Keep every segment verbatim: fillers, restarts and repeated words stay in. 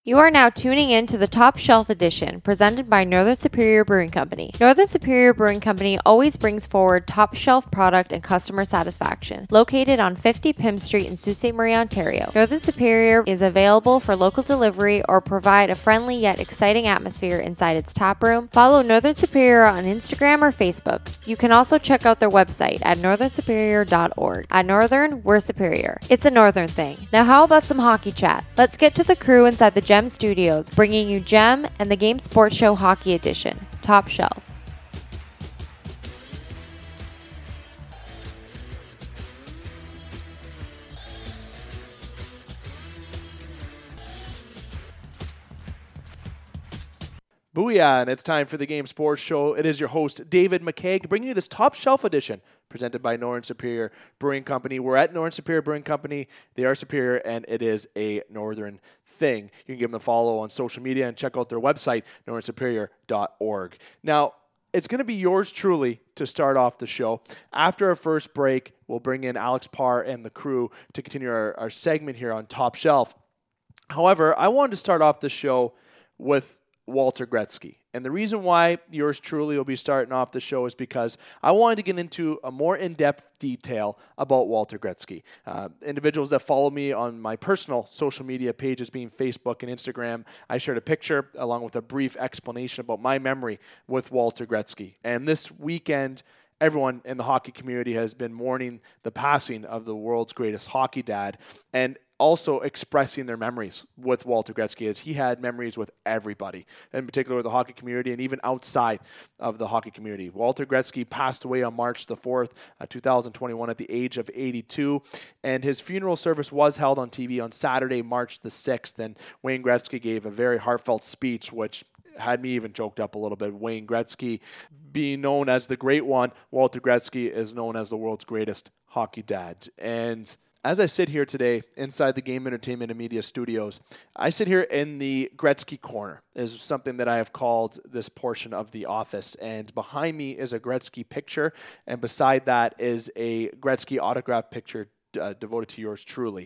You are now tuning in to the Top Shelf Edition, presented by Northern Superior Brewing Company. Northern Superior Brewing Company always brings forward top shelf product and customer satisfaction. Located on fifty Pym Street in Sault Ste. Marie, Ontario, Northern Superior is available for local delivery or provide a friendly yet exciting atmosphere inside its tap room. Follow Northern Superior on Instagram or Facebook. You can also check out their website at northern superior dot org. At Northern, we're superior. It's a Northern thing. Now how about some hockey chat? Let's get to the crew inside the Gem Studios, bringing you Gem and the Game Sports Show Hockey Edition, Top Shelf. Booyah, and it's time for the Game Sports Show. It is your host, David McKeag, bringing you this Top Shelf Edition presented by Northern Superior Brewing Company. We're at Northern Superior Brewing Company. They are superior, and it is a Northern thing. You can give them a follow on social media and check out their website, northern superior dot org. Now, it's going to be yours truly to start off the show. After our first break, we'll bring in Alex Parr and the crew to continue our, our segment here on Top Shelf. However, I wanted to start off the show with Walter Gretzky. And the reason why yours truly will be starting off the show is because I wanted to get into a more in-depth detail about Walter Gretzky. Uh, individuals that follow me on my personal social media pages, being Facebook and Instagram, I shared a picture along with a brief explanation about my memory with Walter Gretzky. And this weekend, everyone in the hockey community has been mourning the passing of the world's greatest hockey dad, and also expressing their memories with Walter Gretzky, as he had memories with everybody, in particular with the hockey community and even outside of the hockey community. Walter Gretzky passed away on March the fourth, uh, two thousand twenty-one at the age of eighty-two, and his funeral service was held on T V on Saturday, March the sixth, and Wayne Gretzky gave a very heartfelt speech, which had me even choked up a little bit. Wayne Gretzky being known as the Great One, Walter Gretzky is known as the world's greatest hockey dad. And as I sit here today inside the Game Entertainment and Media Studios, I sit here in the Gretzky Corner, is something that I have called this portion of the office. And behind me is a Gretzky picture, and beside that is a Gretzky autograph picture uh, devoted to yours truly.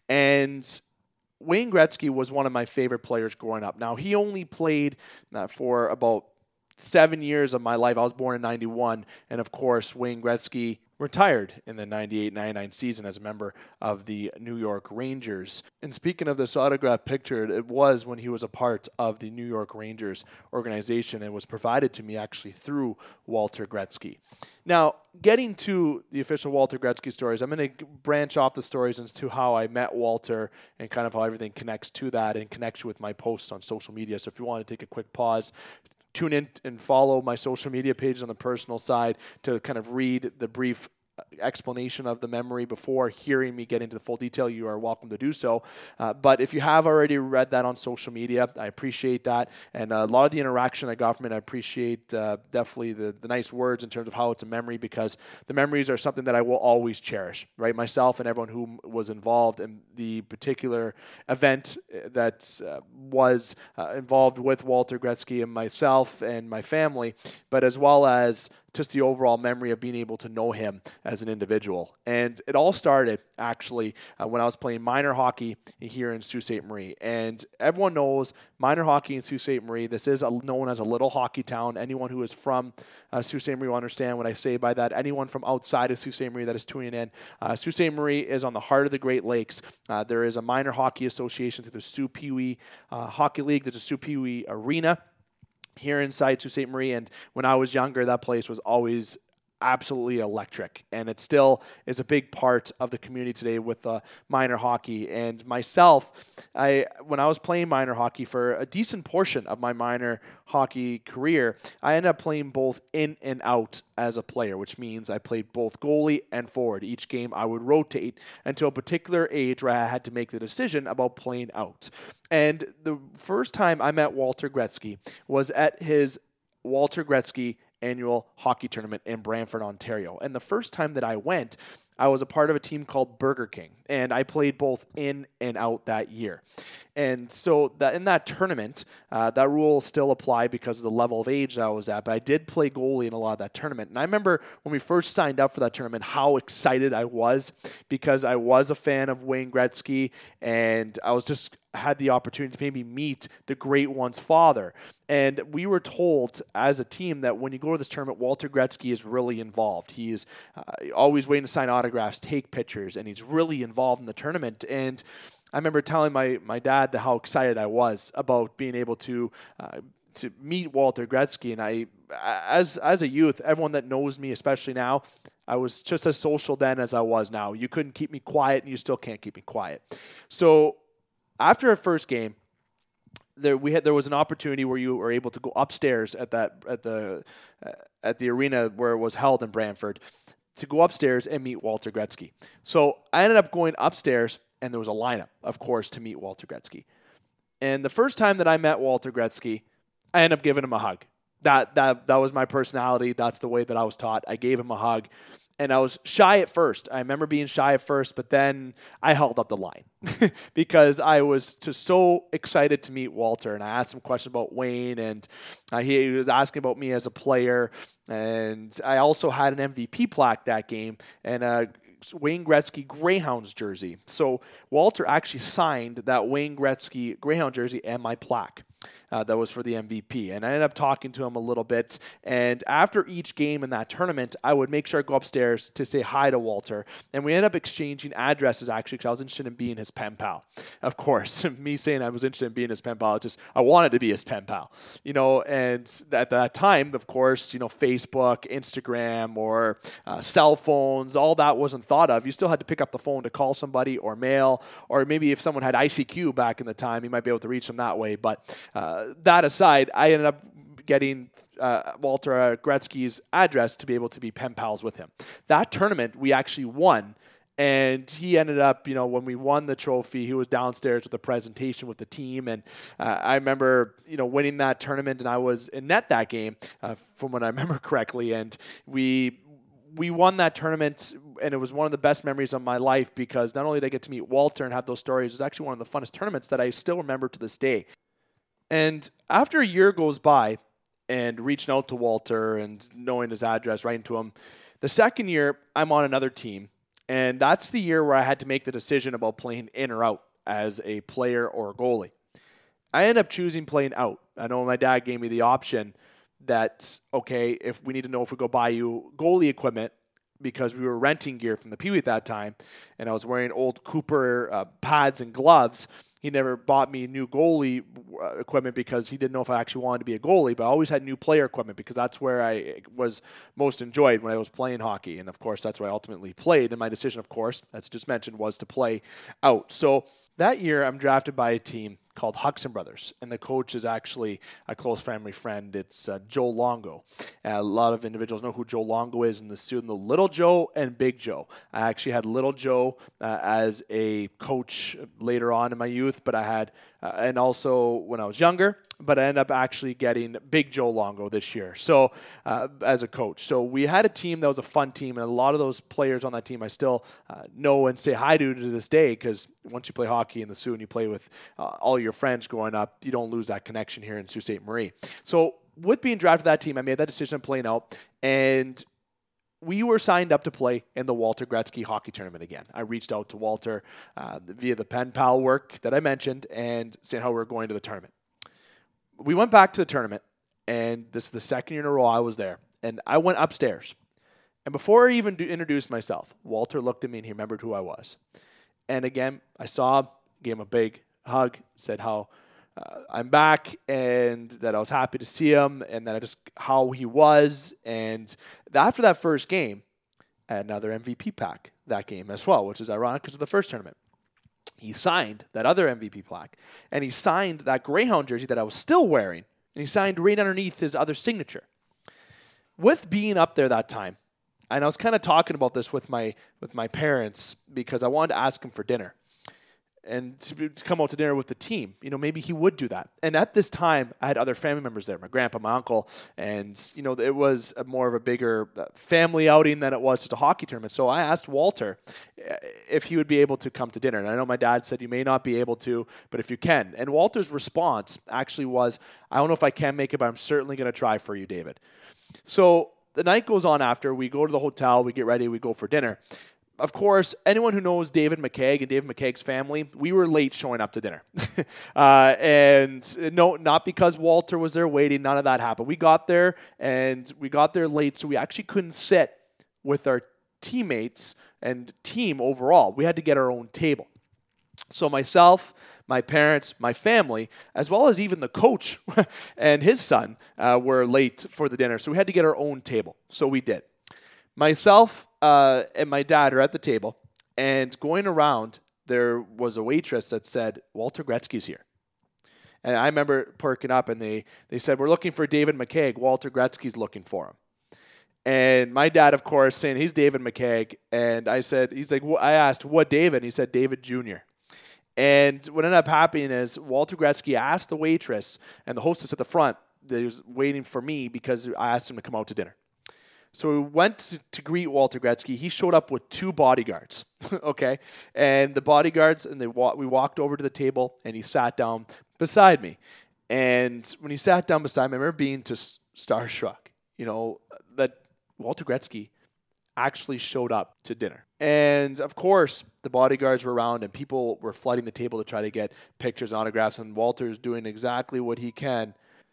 And Wayne Gretzky was one of my favorite players growing up. Now, he only played uh, for about seven years of my life. I was born in ninety-one, and of course, Wayne Gretzky retired in the ninety-eight ninety-nine season as a member of the New York Rangers. And speaking of this autograph picture, it was when he was a part of the New York Rangers organization, and was provided to me actually through Walter Gretzky. Now, getting to the official Walter Gretzky stories, I'm going to branch off the stories into how I met Walter and kind of how everything connects to that in connection with my posts on social media. So if you want to take a quick pause, tune in and follow my social media pages on the personal side to kind of read the brief explanation of the memory before hearing me get into the full detail. You are welcome to do so. Uh, but if you have already read that on social media, I appreciate that. And a lot of the interaction I got from it, I appreciate uh, definitely the, the nice words in terms of how it's a memory, because the memories are something that I will always cherish, right? Myself and everyone who was involved in the particular event that uh, was uh, involved with Walter Gretzky and myself and my family, but as well as just the overall memory of being able to know him as an individual. And it all started actually uh, when I was playing minor hockey here in Sault Ste. Marie. And everyone knows minor hockey in Sault Ste. Marie, this is a, known as a little hockey town. Anyone who is from uh, Sault Ste. Marie will understand what I say by that. Anyone from outside of Sault Ste. Marie that is tuning in, uh, Sault Ste. Marie is on the heart of the Great Lakes. Uh, there is a minor hockey association through the Sault Pee Wee uh, Hockey League. There's a Sault Pee Wee Arena here inside Sault Ste. Marie, and when I was younger, that place was always absolutely electric, and it still is a big part of the community today with uh, minor hockey. And myself, I when I was playing minor hockey for a decent portion of my minor hockey career, I ended up playing both in and out as a player, which means I played both goalie and forward. Each game I would rotate until a particular age where I had to make the decision about playing out. And the first time I met Walter Gretzky was at his Walter Gretzky annual hockey tournament in Brantford, Ontario. And the first time that I went, I was a part of a team called Burger King, and I played both in and out that year. And so that in that tournament, uh, that rule still applied because of the level of age that I was at, but I did play goalie in a lot of that tournament. And I remember when we first signed up for that tournament, how excited I was, because I was a fan of Wayne Gretzky, and I was just had the opportunity to maybe meet the great one's father. And we were told as a team that when you go to this tournament, Walter Gretzky is really involved. He is uh, always waiting to sign autographs, take pictures, and he's really involved in the tournament. And I remember telling my, my dad how excited I was about being able to uh, to meet Walter Gretzky. And I, as as a youth, everyone that knows me, especially now, I was just as social then as I was now. You couldn't keep me quiet, and you still can't keep me quiet. So after our first game, there we had there was an opportunity where you were able to go upstairs at that at the uh, at the arena where it was held in Brantford, to go upstairs and meet Walter Gretzky. So I ended up going upstairs, and there was a lineup, of course, to meet Walter Gretzky. And the first time that I met Walter Gretzky, I ended up giving him a hug. That that that was my personality. That's the way that I was taught. I gave him a hug. And I was shy at first. I remember being shy at first, but then I held up the line because I was just so excited to meet Walter. And I asked him questions about Wayne, and uh, he, he was asking about me as a player. And I also had an M V P plaque that game and a Wayne Gretzky Greyhounds jersey. So Walter actually signed that Wayne Gretzky Greyhound jersey and my plaque. Uh, that was for the M V P. And I ended up talking to him a little bit. And after each game in that tournament, I would make sure I go upstairs to say hi to Walter. And we ended up exchanging addresses, actually, because I was interested in being his pen pal. Of course, me saying I was interested in being his pen pal, just I wanted to be his pen pal. You know, and at that time, of course, you know, Facebook, Instagram, or uh, cell phones, all that wasn't thought of. You still had to pick up the phone to call somebody or mail, or maybe if someone had I C Q back in the time, you might be able to reach them that way. But Uh, that aside, I ended up getting uh, Walter uh, Gretzky's address to be able to be pen pals with him. That tournament, we actually won, and he ended up, you know, when we won the trophy, he was downstairs with a presentation with the team, and uh, I remember, you know, winning that tournament, and I was in net that game, uh, from what I remember correctly, and we we won that tournament, and it was one of the best memories of my life because not only did I get to meet Walter and have those stories, it was actually one of the funnest tournaments that I still remember to this day. And after a year goes by and reaching out to Walter and knowing his address, writing to him, the second year I'm on another team. And that's the year where I had to make the decision about playing in or out as a player or a goalie. I ended up choosing playing out. I know my dad gave me the option that, okay, if we need to know if we go buy you goalie equipment, because we were renting gear from the Pee Wee at that time, and I was wearing old Cooper uh, pads and gloves. He never bought me new goalie uh, equipment because he didn't know if I actually wanted to be a goalie, but I always had new player equipment because that's where I was most enjoyed when I was playing hockey. And, of course, that's where I ultimately played. And my decision, of course, as I just mentioned, was to play out. So that year I'm drafted by a team called Huxon Brothers, and the coach is actually a close family friend. It's uh, Joe Longo. Uh, a lot of individuals know who Joe Longo is in the student, the Little Joe and Big Joe. I actually had Little Joe uh, as a coach later on in my youth, but I had, uh, and also when I was younger, but I ended up actually getting Big Joe Longo this year. So uh, as a coach. So we had a team that was a fun team, and a lot of those players on that team I still uh, know and say hi to to this day, because once you play hockey in the Sioux and you play with uh, all your friends growing up, you don't lose that connection here in Sault Ste. Marie. So with being drafted to that team, I made that decision of playing out, and we were signed up to play in the Walter Gretzky hockey tournament again. I reached out to Walter uh, via the pen pal work that I mentioned and saying how we were going to the tournament. We went back to the tournament, and this is the second year in a row I was there, and I went upstairs. And before I even do, introduced myself, Walter looked at me and he remembered who I was. And again, I saw him, gave him a big hug, said how uh, I'm back and that I was happy to see him and that I just how he was. And after that first game, I had another M V P pack that game as well, which is ironic because of the first tournament. He signed that other M V P plaque, and he signed that Greyhound jersey that I was still wearing, and he signed right underneath his other signature. With being up there that time, and I was kind of talking about this with my with my parents because I wanted to ask him for dinner and to, to come out to dinner with the team. You know, maybe he would do that. And at this time, I had other family members there, my grandpa, my uncle, and, you know, it was a more of a bigger family outing than it was just a hockey tournament. So I asked Walter if he would be able to come to dinner. And I know my dad said, you may not be able to, but if you can. And Walter's response actually was, I don't know if I can make it, but I'm certainly going to try for you, David. So the night goes on after. We go to the hotel, we get ready, we go for dinner. of course, anyone who knows David McKeag and David McKeag's family, we were late showing up to dinner. uh, and no, not because Walter was there waiting. None of that happened. We got there, and we got there late, so we actually couldn't sit with our teammates and team overall. We had to get our own table. So myself, my parents, my family, as well as even the coach and his son uh, were late for the dinner. So we had to get our own table. So we did. Myself uh, and my dad are at the table, and going around, there was a waitress that said, Walter Gretzky's here. And I remember perking up, and they, they said, we're looking for David McKeag. Walter Gretzky's looking for him. And my dad, of course, saying he's David McKeag. And I said, he's like, I asked, what David? And he said, David Junior And what ended up happening is Walter Gretzky asked the waitress and the hostess at the front that he was waiting for me because I asked him to come out to dinner. So we went to, to greet Walter Gretzky. He showed up with two bodyguards, okay? And the bodyguards, and they wa- we walked over to the table, and he sat down beside me. And when he sat down beside me, I remember being just starstruck, you know, that Walter Gretzky actually showed up to dinner. And, of course, the bodyguards were around, and people were flooding the table to try to get pictures and autographs, and Walter's doing exactly what he can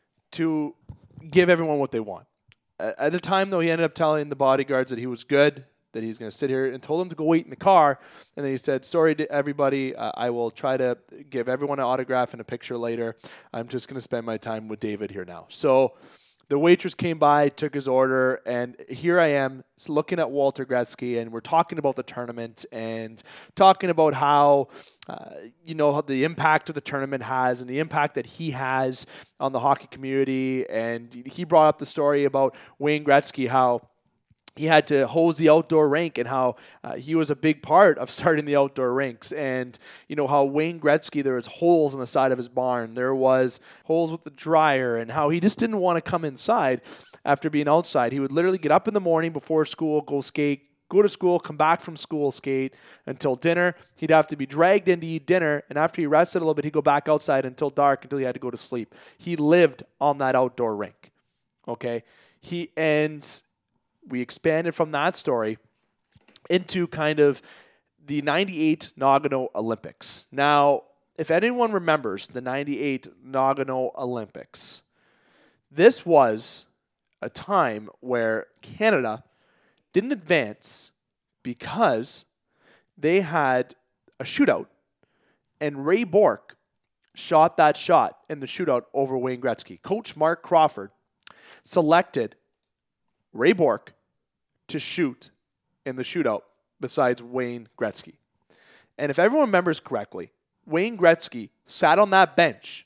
to give everyone what they want. At the time, though, he ended up telling the bodyguards that he was good, that he was going to sit here, and told them to go wait in the car. And then he said, sorry to everybody, uh, I will try to give everyone an autograph and a picture later. I'm just going to spend my time with David here now. So the waitress came by, took his order, and here I am looking at Walter Gretzky, and we're talking about the tournament and talking about how, uh, you know, how the impact of the tournament has and the impact that he has on the hockey community. And he brought up the story about Wayne Gretzky, how he had to hose the outdoor rink and how uh, he was a big part of starting the outdoor rinks. And, you know, how Wayne Gretzky, there was holes on the side of his barn. There was holes with the dryer, and how he just didn't want to come inside after being outside. He would literally get up in the morning before school, go skate, go to school, come back from school, skate until dinner. He'd have to be dragged in to eat dinner. And after he rested a little bit, he'd go back outside until dark, until he had to go to sleep. He lived on that outdoor rink. Okay. He, and we expanded from that story into kind of the ninety-eight Nagano Olympics. Now, if anyone remembers the ninety-eight Nagano Olympics, this was a time where Canada didn't advance because they had a shootout, and Ray Bourque shot that shot in the shootout over Wayne Gretzky. Coach Mark Crawford selected Ray Bourque to shoot in the shootout besides Wayne Gretzky. And if everyone remembers correctly, Wayne Gretzky sat on that bench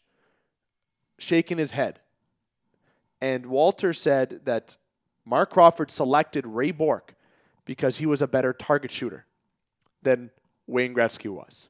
shaking his head. And Walter said that Mark Crawford selected Ray Bourque because he was a better target shooter than Wayne Gretzky was.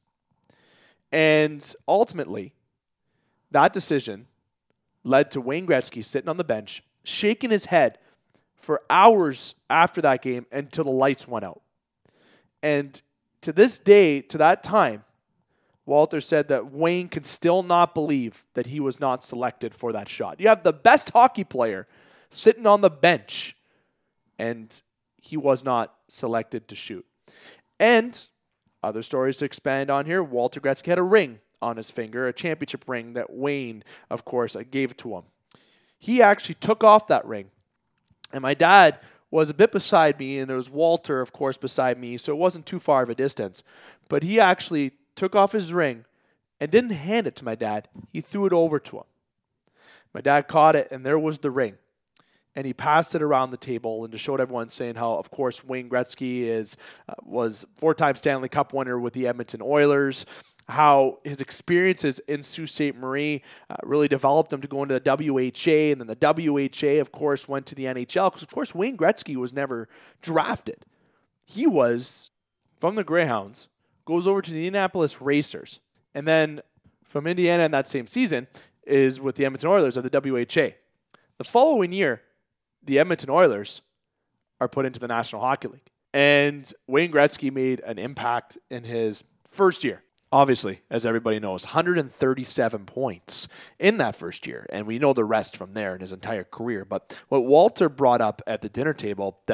And ultimately, that decision led to Wayne Gretzky sitting on the bench, shaking his head for hours after that game until the lights went out. And to this day, to that time, Walter said that Wayne could still not believe that he was not selected for that shot. You have the best hockey player sitting on the bench, and he was not selected to shoot. And other stories to expand on here, Walter Gretzky had a ring on his finger, a championship ring that Wayne, of course, gave to him. He actually took off that ring. And my dad was a bit beside me, and there was Walter, of course, beside me, so it wasn't too far of a distance. But he actually took off his ring and didn't hand it to my dad. He threw it over to him. My dad caught it, and there was the ring. And he passed it around the table and just showed everyone, saying how, of course, Wayne Gretzky is uh, was four-time Stanley Cup winner with the Edmonton Oilers, how his experiences in Sault Ste. Marie uh, really developed him to go into the W H A, and then the W H A, of course, went to the N H L, because, of course, Wayne Gretzky was never drafted. He was from the Greyhounds, goes over to the Indianapolis Racers, and then from Indiana in that same season is with the Edmonton Oilers of the W H A. The following year, the Edmonton Oilers are put into the National Hockey League, and Wayne Gretzky made an impact in his first year. Obviously, as everybody knows, one hundred thirty-seven points in that first year, and we know the rest from there in his entire career. But what Walter brought up at the dinner table that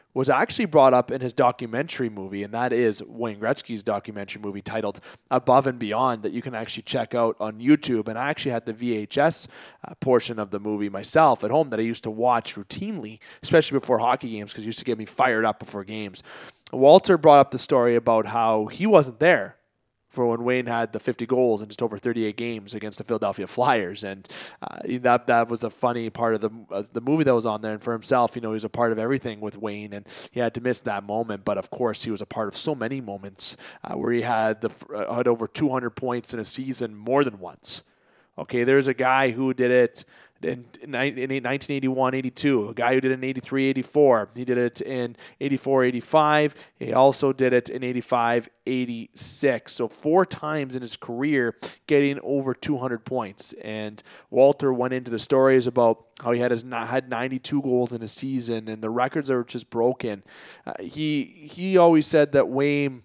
was actually brought up in his documentary movie, and that is Wayne Gretzky's documentary movie titled Above and Beyond that you can actually check out on YouTube. And I actually had the V H S uh, portion of the movie myself at home that I used to watch routinely, especially before hockey games, because it used to get me fired up before games. Walter brought up the story about how he wasn't there for when Wayne had the fifty goals in just over thirty-eight games against the Philadelphia Flyers. And uh, that that was the funny part of the uh, the movie that was on there. And for himself, you know, he was a part of everything with Wayne, and he had to miss that moment. But of course, he was a part of so many moments uh, where he had the uh, had over two hundred points in a season more than once. Okay, there's a guy who did it in nineteen eighty-one eighty-two, a guy who did it in eighty-three eighty-four. He did it in eighty-four eighty-five. He also did it in eighty-five eighty-six. So four times in his career getting over two hundred points. And Walter went into the stories about how he had his had ninety-two goals in a season and the records are just broken. Uh, he he always said that Wayne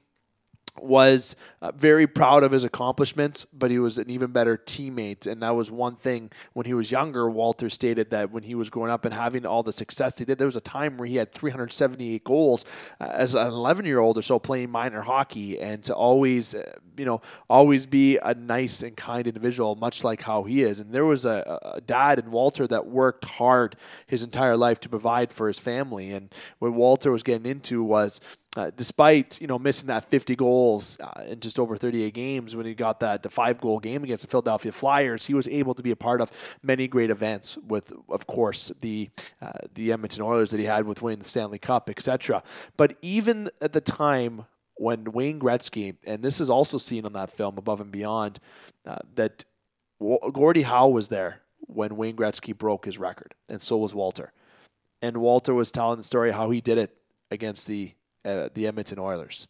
was uh, very proud of his accomplishments, but he was an even better teammate. And that was one thing when he was younger. Walter stated that when he was growing up and having all the success he did, there was a time where he had three hundred seventy-eight goals uh, as an eleven-year-old or so playing minor hockey, and to always, uh, you know, always be a nice and kind individual, much like how he is. And there was a, a dad in Walter that worked hard his entire life to provide for his family. And what Walter was getting into was, Uh, despite, you know, missing that fifty goals uh, in just over thirty-eight games when he got that the five-goal game against the Philadelphia Flyers, he was able to be a part of many great events with, of course, the uh, the Edmonton Oilers that he had with winning the Stanley Cup, et cetera. But even at the time when Wayne Gretzky, and this is also seen on that film Above and Beyond, uh, that w- Gordie Howe was there when Wayne Gretzky broke his record, and so was Walter. And Walter was telling the story how he did it against the Uh, the Edmonton Oilers.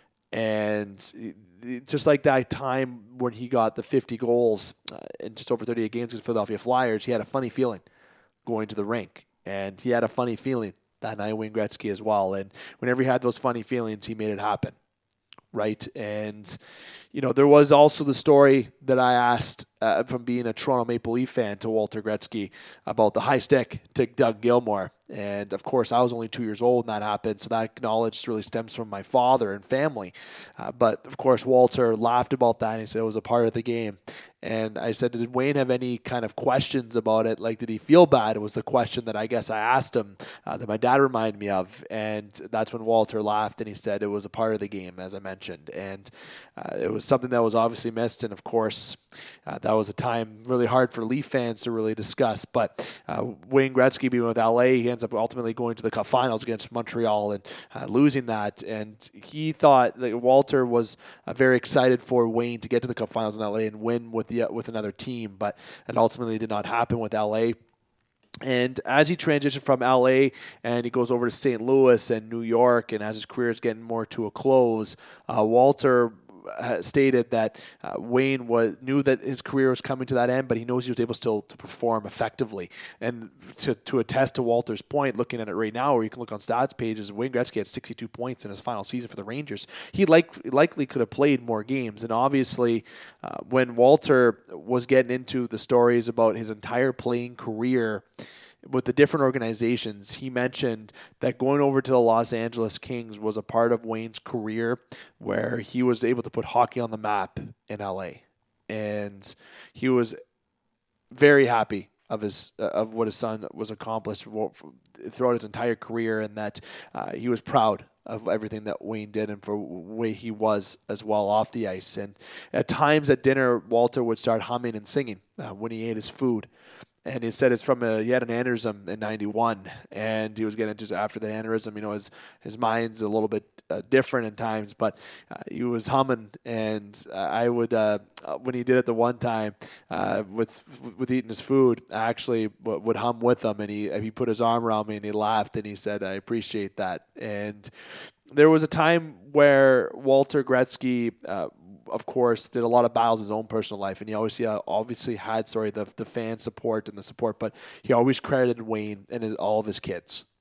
And just like that time when he got the fifty goals uh, in just over thirty-eight games against the Philadelphia Flyers, he had a funny feeling going to the rink. And he had a funny feeling that night, Wayne Gretzky as well. And whenever he had those funny feelings, he made it happen. Right? And, you know, there was also the story that I asked uh, from being a Toronto Maple Leaf fan to Walter Gretzky about the high stick to Doug Gilmour. And, of course, I was only two years old when that happened, so that knowledge really stems from my father and family. Uh, but, of course, Walter laughed about that, and he said it was a part of the game. And I said, did Wayne have any kind of questions about it? Like, did he feel bad? It was the question that I guess I asked him uh, that my dad reminded me of. And that's when Walter laughed, and he said it was a part of the game, as I mentioned. And uh, it was something that was obviously missed. And, of course, uh, that was a time really hard for Leaf fans to really discuss. But uh, Wayne Gretzky being with L A, he ends up ultimately going to the Cup Finals against Montreal and uh, losing that. And he thought that Walter was uh, very excited for Wayne to get to the Cup Finals in L A and win with the uh, with another team, but it ultimately did not happen with L A. And as he transitioned from L A and he goes over to Saint Louis and New York, and as his career is getting more to a close, uh, Walter stated that uh, Wayne was knew that his career was coming to that end, but he knows he was able still to perform effectively. And to, to attest to Walter's point, looking at it right now, where you can look on stats pages, Wayne Gretzky had sixty-two points in his final season for the Rangers. He like, likely could have played more games. And obviously, uh, when Walter was getting into the stories about his entire playing career with the different organizations, he mentioned that going over to the Los Angeles Kings was a part of Wayne's career where he was able to put hockey on the map in L A. And he was very happy of his uh, of what his son was accomplished throughout his entire career, and that uh, he was proud of everything that Wayne did and for the way he was as well off the ice. And at times at dinner, Walter would start humming and singing uh, when he ate his food. And he said it's from a, he had an aneurysm in ninety-one, and he was getting just after the aneurysm, you know, his, his mind's a little bit uh, different at times, but uh, he was humming. And uh, I would, uh, when he did it the one time uh, with with eating his food, I actually w- would hum with him, and he, he put his arm around me and he laughed and he said, I appreciate that. And there was a time where Walter Gretzky, uh, of course, did a lot of battles in his own personal life, and he always yeah, obviously had sorry the the fan support and the support, but he always credited Wayne and his, all of his kids.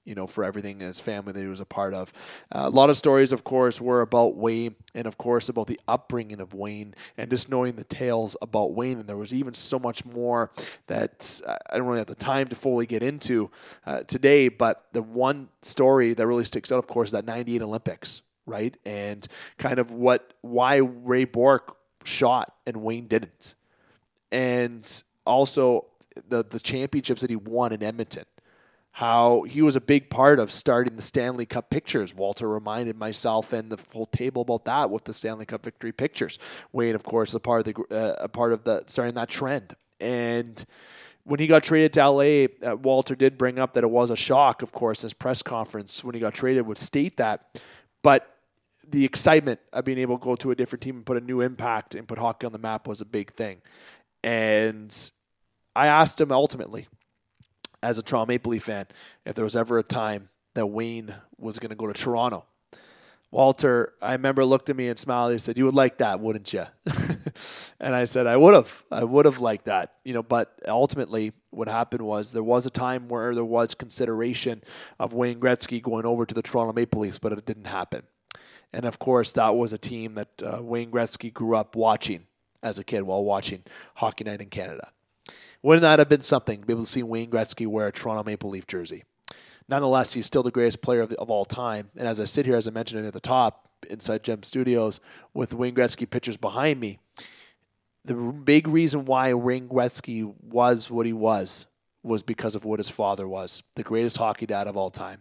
you know, for everything in his family that he was a part of. Uh, a lot of stories, of course, were about Wayne and, of course, about the upbringing of Wayne and just knowing the tales about Wayne. And there was even so much more that I don't really have the time to fully get into uh, today. But the one story that really sticks out, of course, is that ninety-eight Olympics, right? And kind of what why Ray Bourque shot and Wayne didn't. And also the the championships that he won in Edmonton. How he was a big part of starting the Stanley Cup pictures. Walter reminded myself and the full table about that with the Stanley Cup victory pictures. Wayne, of course, a part of the uh, a part of the starting that trend. And when he got traded to L A, uh, Walter did bring up that it was a shock, of course, in his press conference when he got traded would state that. But the excitement of being able to go to a different team and put a new impact and put hockey on the map was a big thing. And I asked him ultimately, as a Toronto Maple Leaf fan, if there was ever a time that Wayne was going to go to Toronto. Walter, I remember, looked at me and smiled. He said, "You would like that, wouldn't you?" And I said, "I would have. I would have liked that." You know, but ultimately what happened was there was a time where there was consideration of Wayne Gretzky going over to the Toronto Maple Leafs, but it didn't happen. And of course, that was a team that uh, Wayne Gretzky grew up watching as a kid while watching Hockey Night in Canada. Wouldn't that have been something to be able to see Wayne Gretzky wear a Toronto Maple Leaf jersey? Nonetheless, he's still the greatest player of, the, of all time. And as I sit here, as I mentioned at the top, inside Gem Studios, with Wayne Gretzky pictures behind me, the big reason why Wayne Gretzky was what he was was because of what his father was, the greatest hockey dad of all time.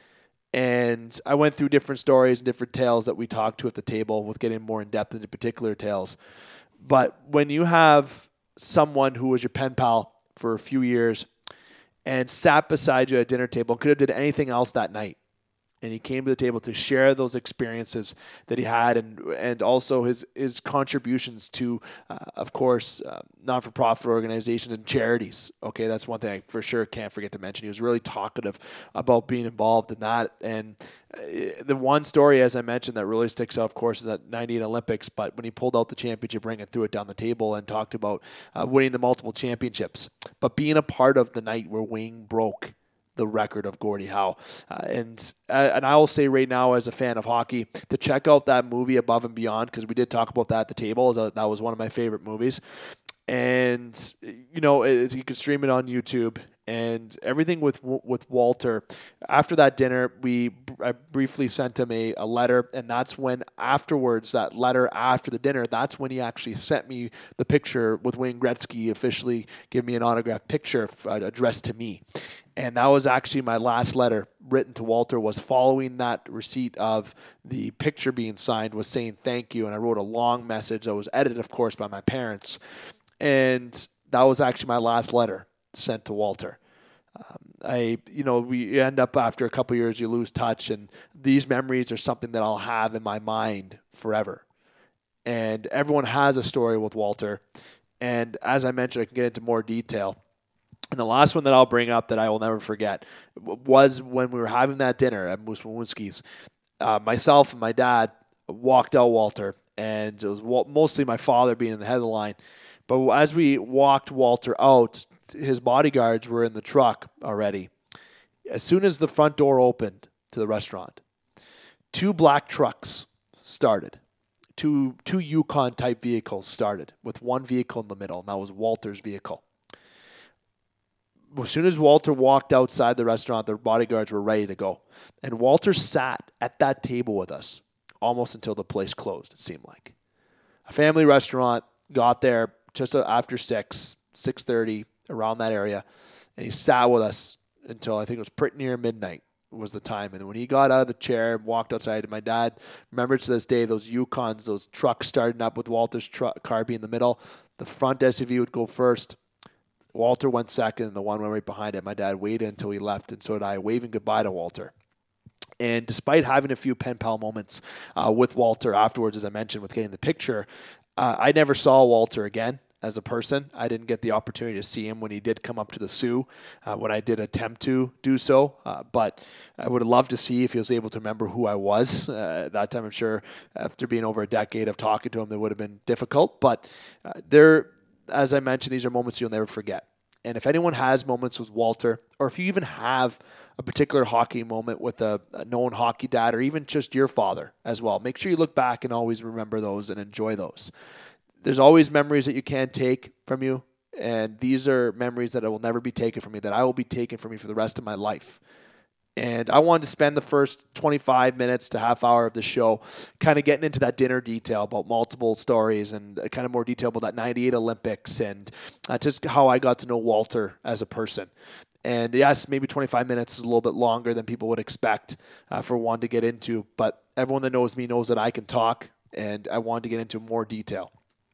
And I went through different stories and different tales that we talked to at the table with getting more in depth into particular tales. But when you have someone who was your pen pal for a few years and sat beside you at a dinner table and could have did anything else that night, and he came to the table to share those experiences that he had and and also his his contributions to, uh, of course, uh, non-for-profit organizations and charities. Okay, that's one thing I for sure can't forget to mention. He was really talkative about being involved in that. And uh, the one story, as I mentioned, that really sticks out, of course, is that ninety-eight Olympics. But when he pulled out the championship ring and threw it down the table and talked about uh, winning the multiple championships, but being a part of the night where Wayne broke the record of Gordie Howe. Uh, and uh, and I will say right now, as a fan of hockey, to check out that movie Above and Beyond, because we did talk about that at the table. As a, that was one of my favorite movies. And, you know, it, you can stream it on YouTube. And everything with with Walter, after that dinner, we I briefly sent him a, a letter, and that's when afterwards, that letter after the dinner, that's when he actually sent me the picture with Wayne Gretzky, officially give me an autographed picture uh, addressed to me. And that was actually my last letter written to Walter, was following that receipt of the picture being signed, was saying thank you. And I wrote a long message that was edited, of course, by my parents. And that was actually my last letter sent to Walter. Um, I, you know, we end up after a couple of years, you lose touch, and these memories are something that I'll have in my mind forever. And everyone has a story with Walter. And as I mentioned, I can get into more detail. And the last one that I'll bring up that I will never forget was when we were having that dinner at Moose Mawinski's. Uh, myself and my dad walked out Walter, and it was mostly my father being in the head of the line. But as we walked Walter out, his bodyguards were in the truck already. As soon as the front door opened to the restaurant, two black trucks started. Two two Yukon-type vehicles started with one vehicle in the middle, and that was Walter's vehicle. As soon as Walter walked outside the restaurant, the bodyguards were ready to go. And Walter sat at that table with us almost until the place closed, it seemed like. A family restaurant, got there just after six, six thirty, around that area. And he sat with us until I think it was pretty near midnight was the time. And when he got out of the chair and walked outside, my dad remembers to this day those Yukons, those trucks starting up with Walter's truck, car being in the middle. The front S U V would go first. Walter went second, and the one went right behind it. My dad waited until he left, and so did I, waving goodbye to Walter. And despite having a few pen pal moments uh, with Walter afterwards, as I mentioned, with getting the picture, uh, I never saw Walter again as a person. I didn't get the opportunity to see him when he did come up to the Sioux, uh, when I did attempt to do so. Uh, but I would have loved to see if he was able to remember who I was. Uh, at that time, I'm sure after being over a decade of talking to him, it would have been difficult. But uh, there... As I mentioned, these are moments you'll never forget. And if anyone has moments with Walter, or if you even have a particular hockey moment with a, a known hockey dad, or even just your father as well, make sure you look back and always remember those and enjoy those. There's always memories that you can't take from you, and these are memories that will never be taken from me, that I will be taken from me for the rest of my life. And I wanted to spend the first twenty-five minutes to half hour of the show kind of getting into that dinner detail about multiple stories and kind of more detail about that ninety-eight Olympics and uh, just how I got to know Walter as a person. And yes, maybe twenty-five minutes is a little bit longer than people would expect uh, for one to get into, but everyone that knows me knows that I can talk, and I wanted to get into more detail.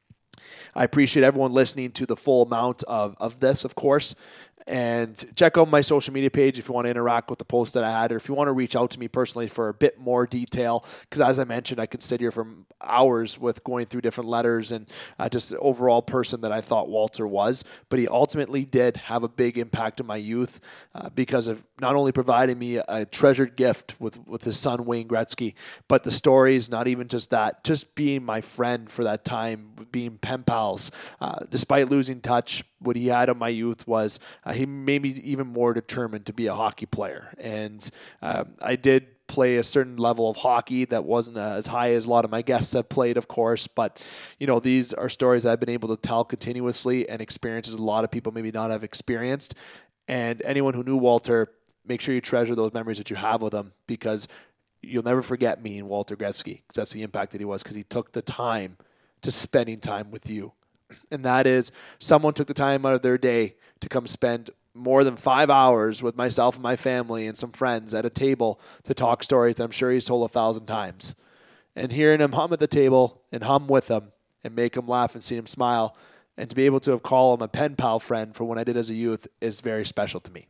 I appreciate everyone listening to the full amount of, of this, of course. And check out my social media page if you want to interact with the post that I had, or if you want to reach out to me personally for a bit more detail. Because as I mentioned, I could sit here for hours with going through different letters and uh, just the overall person that I thought Walter was. But he ultimately did have a big impact on my youth uh, because of not only providing me a treasured gift with, with his son, Wayne Gretzky, but the stories, not even just that, just being my friend for that time, being pen pals. Uh, despite losing touch, what he had on my youth was uh, he made me even more determined to be a hockey player. And um, I did play a certain level of hockey that wasn't uh, as high as a lot of my guests have played, of course. But, you know, these are stories I've been able to tell continuously and experiences a lot of people maybe not have experienced. And anyone who knew Walter, make sure you treasure those memories that you have with him, because you'll never forget me and Walter Gretzky, because that's the impact that he was, because he took the time to spending time with you. And that is, someone took the time out of their day to come spend more than five hours with myself and my family and some friends at a table to talk stories that I'm sure he's told a thousand times. And hearing him hum at the table and hum with him and make him laugh and see him smile, and to be able to have called him a pen pal friend for when I did as a youth is very special to me.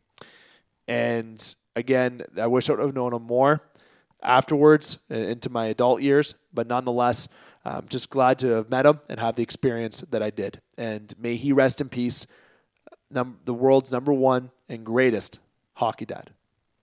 And again, I wish I would have known him more afterwards into my adult years, but nonetheless, I'm just glad to have met him and have the experience that I did. And may he rest in peace, num- the world's number one and greatest hockey dad.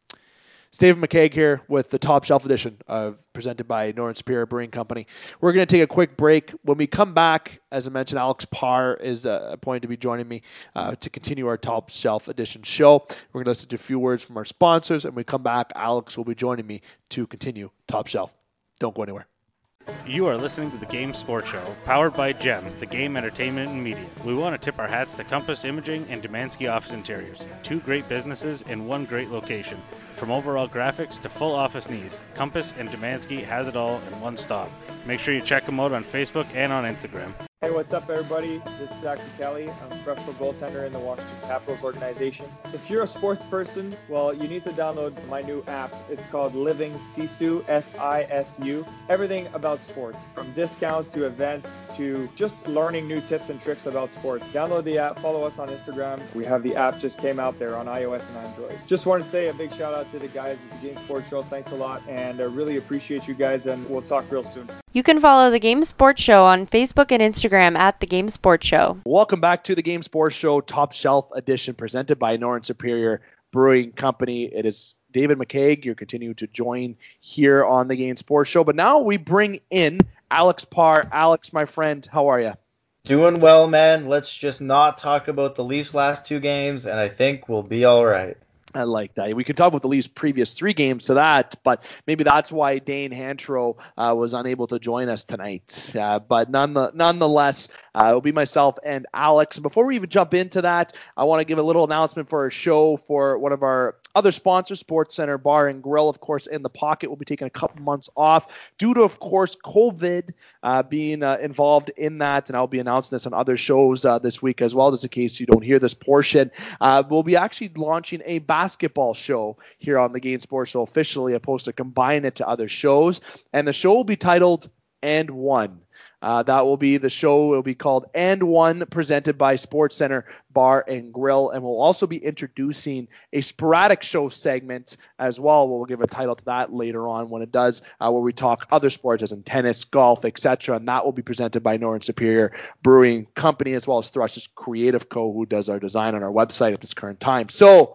David McCaig here with the Top Shelf Edition uh, presented by Northern Superior Brewing Company. We're going to take a quick break. When we come back, as I mentioned, Alex Parr is uh, appointed to be joining me uh, to continue our Top Shelf Edition show. We're going to listen to a few words from our sponsors, and when we come back, Alex will be joining me to continue Top Shelf. Don't go anywhere. You are listening to the Game Sports Show, powered by GEM, the Game Entertainment and Media. We want to tip our hats to Compass Imaging and Demansky Office Interiors, two great businesses in one great location. From overall graphics to full office needs, Compass and Demansky has it all in one stop. Make sure you check them out on Facebook and on Instagram. Hey, what's up, everybody? This is Zachary Kelly. I'm a professional goaltender in the Washington Capitals organization. If you're a sports person, well, you need to download my new app. It's called Living Sisu, S I S U. Everything about sports, from discounts to events to just learning new tips and tricks about sports. Download the app. Follow us on Instagram. We have the app just came out there on iOS and Android. Just want to say a big shout out to the guys at the Game Sports Show. Thanks a lot, and I really appreciate you guys, and we'll talk real soon. You can follow the Game Sports Show on Facebook and Instagram at the Game Sports Show. Welcome back to the Game Sports Show Top Shelf Edition presented by Northern Superior Brewing Company. It is David McCaig. You're continuing to join here on the Game Sports Show. But now we bring in Alex Parr. Alex, my friend, how are you? Doing well, man. Let's just not talk about the Leafs' last two games, and I think we'll be all right. I like that. We could talk about the Leafs' previous three games to that, but maybe that's why Dane Hantro uh, was unable to join us tonight. Uh, but none the, nonetheless, uh, it'll be myself and Alex. Before we even jump into that, I want to give a little announcement for our show for one of our other sponsors, Sports Center Bar and Grill, of course, in the pocket. We'll be taking a couple months off due to, of course, COVID uh, being uh, involved in that, and I'll be announcing this on other shows uh, this week as well, just in case you don't hear this portion. Uh, we'll be actually launching a basketball show here on the Game Sports Show officially, opposed to combine it to other shows, and the show will be titled And One. Uh, that will be the show. It will be called And One, presented by Sports Center Bar and Grill. And we'll also be introducing a sporadic show segment as well. We'll give a title to that later on when it does, uh, where we talk other sports as in tennis, golf, et cetera. And that will be presented by Northern Superior Brewing Company, as well as Thrust's Creative Co., who does our design on our website at this current time. So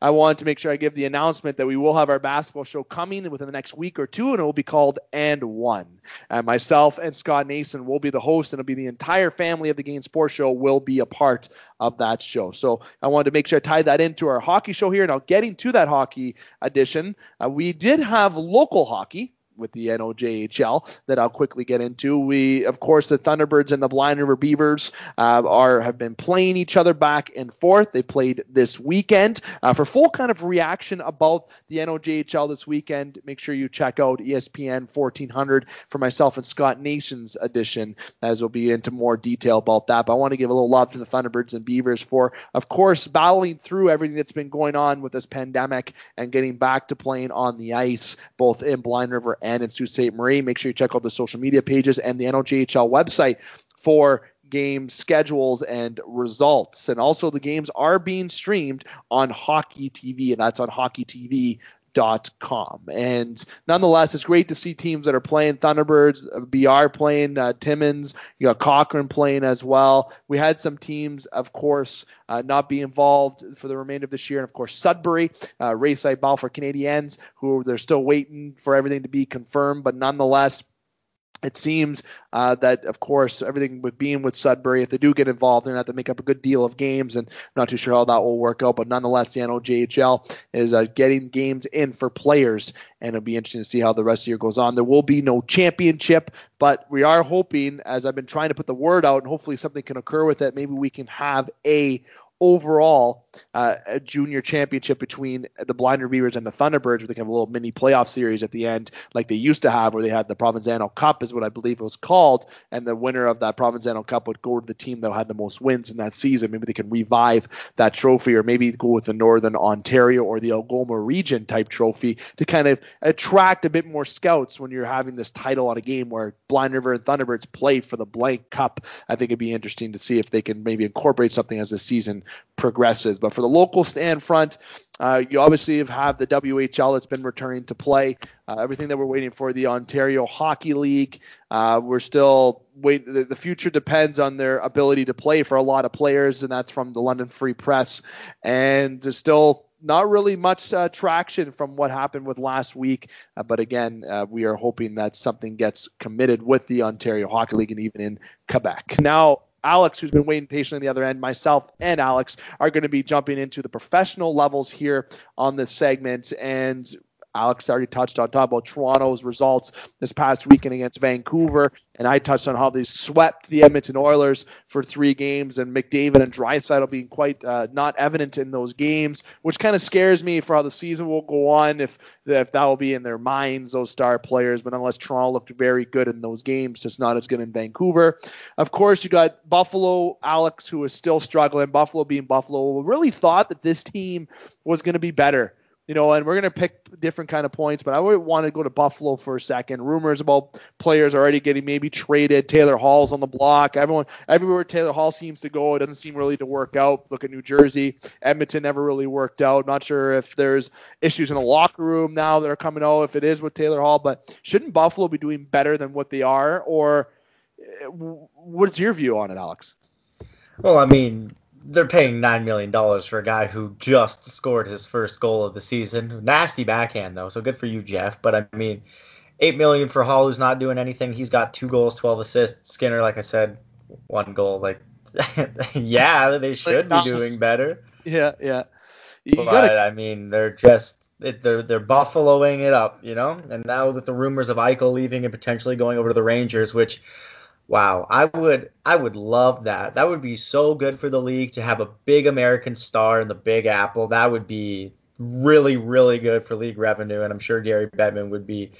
I want to make sure I give the announcement that we will have our basketball show coming within the next week or two, and it will be called And One. And myself and Scott Nason will be the host, and it'll be the entire family of the Game Sports Show will be a part of that show. So I wanted to make sure I tied that into our hockey show here. Now, getting to that hockey edition, uh, we did have local hockey with the N O J H L that I'll quickly get into. We, of course, the Thunderbirds and the Blind River Beavers uh, are have been playing each other back and forth. They played this weekend. Uh, for full kind of reaction about the N O J H L this weekend, make sure you check out E S P N fourteen hundred for myself and Scott Nason's edition, as we'll be into more detail about that. But I want to give a little love to the Thunderbirds and Beavers for, of course, battling through everything that's been going on with this pandemic and getting back to playing on the ice, both in Blind River and in Sault Ste. Marie. Make sure you check out the social media pages and the N O J H L website for game schedules and results. And also the games are being streamed on Hockey T V, and that's on hockey t v dot com. And nonetheless, it's great to see teams that are playing. Thunderbirds, B R playing, uh, Timmins, you got Cochrane playing as well. We had some teams, of course, uh, not be involved for the remainder of this year. And of course, Sudbury, uh, Rayside Balfour Canadiens, who they're still waiting for everything to be confirmed, but nonetheless, it seems uh, that, of course, everything with being with Sudbury, if they do get involved, they're going to have to make up a good deal of games, and I'm not too sure how that will work out. But nonetheless, the N O J H L is uh, getting games in for players, and it'll be interesting to see how the rest of the year goes on. There will be no championship, but we are hoping, as I've been trying to put the word out, and hopefully something can occur with it, maybe we can have a overall uh, a junior championship between the Blind River Beavers and the Thunderbirds, where they can have a little mini playoff series at the end like they used to have, where they had the Provenzano Cup is what I believe it was called, and the winner of that Provenzano Cup would go to the team that had the most wins in that season. Maybe they can revive that trophy, or maybe go with the Northern Ontario or the Algoma region type trophy to kind of attract a bit more scouts when you're having this title on a game where Blind River and Thunderbirds play for the blank cup. I think it'd be interesting to see if they can maybe incorporate something as the season progresses. But for the local stand front, uh, you obviously have the W H L that's been returning to play. Uh, everything that we're waiting for, the Ontario Hockey League, uh, we're still waiting. The, the future depends on their ability to play for a lot of players, and that's from the London Free Press. And there's still not really much uh, traction from what happened with last week. Uh, but again, uh, we are hoping that something gets committed with the Ontario Hockey League and even in Quebec. Now, Alex, who's been waiting patiently on the other end, myself and Alex are going to be jumping into the professional levels here on this segment. And Alex already touched on talking about Toronto's results this past weekend against Vancouver, and I touched on how they swept the Edmonton Oilers for three games, and McDavid and Draisaitl being quite uh, not evident in those games, which kind of scares me for how the season will go on if if that will be in their minds, those star players. But unless Toronto looked very good in those games, just not as good in Vancouver. Of course, you got Buffalo, Alex, who is still struggling. Buffalo being Buffalo, we really thought that this team was going to be better. You know, and we're going to pick different kind of points, but I would want to go to Buffalo for a second. Rumors about players already getting maybe traded. Taylor Hall's on the block. Everyone, everywhere Taylor Hall seems to go, it doesn't seem really to work out. Look at New Jersey. Edmonton never really worked out. Not sure if there's issues in the locker room now that are coming out, if it is with Taylor Hall, but shouldn't Buffalo be doing better than what they are? Or what's your view on it, Alex? Well, I mean, they're paying nine million dollars for a guy who just scored his first goal of the season. Nasty backhand, though, so good for you, Jeff. But, I mean, eight million dollars for Hall, who's not doing anything. He's got two goals, twelve assists. Skinner, like I said, one goal. Like, yeah, they should be doing better. Yeah, yeah. You but, gotta... I mean, they're just they're, they're Buffaloing it up, you know? And now with the rumors of Eichel leaving and potentially going over to the Rangers, which – wow, I would I would love that. That would be so good for the league to have a big American star in the Big Apple. That would be really, really good for league revenue, and I'm sure Gary Bettman would be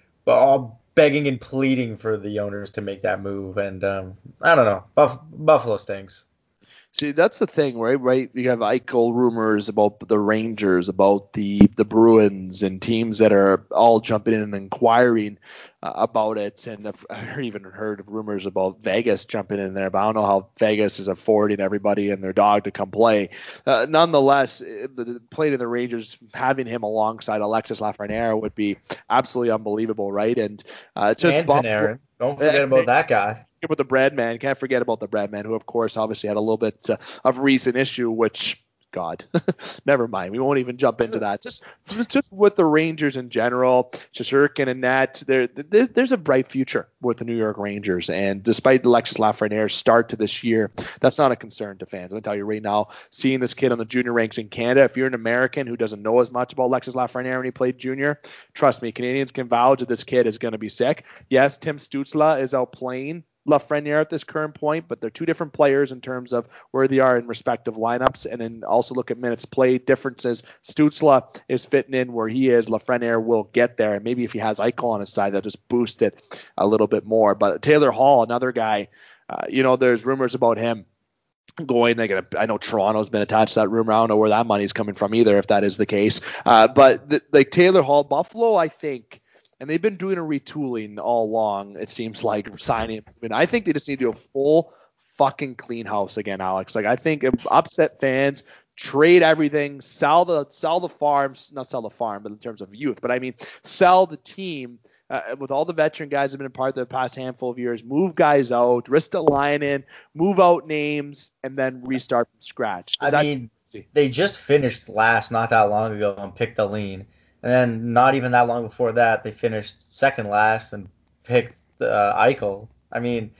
all begging and pleading for the owners to make that move. And um, I don't know, Buff- Buffalo stinks. See, that's the thing, right? Right, you have Eichel rumors about the Rangers, about the the Bruins, and teams that are all jumping in and inquiring uh, about it. And I've, I've even heard of rumors about Vegas jumping in there, but I don't know how Vegas is affording everybody and their dog to come play. Uh, nonetheless, the playing in the Rangers, having him alongside Alexis Lafreniere would be absolutely unbelievable, right? And uh, it's just and Panarin. Don't forget about that guy. About the bread man, can't forget about the bread man, who of course obviously had a little bit uh, of recent issue, which God, never mind. We won't even jump into that. Just, just with the Rangers in general, Shesterkin and Net, there, there, there's a bright future with the New York Rangers. And despite Alexis Lafreniere's start to this year, that's not a concern to fans. I'm going to tell you right now, seeing this kid on the junior ranks in Canada, if you're an American who doesn't know as much about Alexis Lafreniere when he played junior, trust me, Canadians can vouch that this kid is going to be sick. Yes, Tim Stützle is out playing Lafreniere at this current point, but they're two different players in terms of where they are in respective lineups, and then also look at minutes played differences. Stützle is fitting in where he is. Lafreniere will get there, and maybe if he has Eichel on his side, that'll just boost it a little bit more. But Taylor Hall, another guy, uh, you know, there's rumors about him going. Like, I know Toronto's been attached to that rumor. I don't know where that money's coming from either, if that is the case. Uh, but th- like Taylor Hall, Buffalo, I think. And they've been doing a retooling all along, it seems like, signing. And I think they just need to do a full fucking clean house again, Alex. Like, I think upset fans, trade everything, sell the sell the farms, not sell the farm, but in terms of youth. But I mean, sell the team uh, with all the veteran guys that have been a part of the past handful of years. Move guys out, Ristolainen, move out names, and then restart from scratch. Is I mean, they just finished last not that long ago on Pick the Lean. And then not even that long before that, they finished second last and picked uh, Eichel. I mean,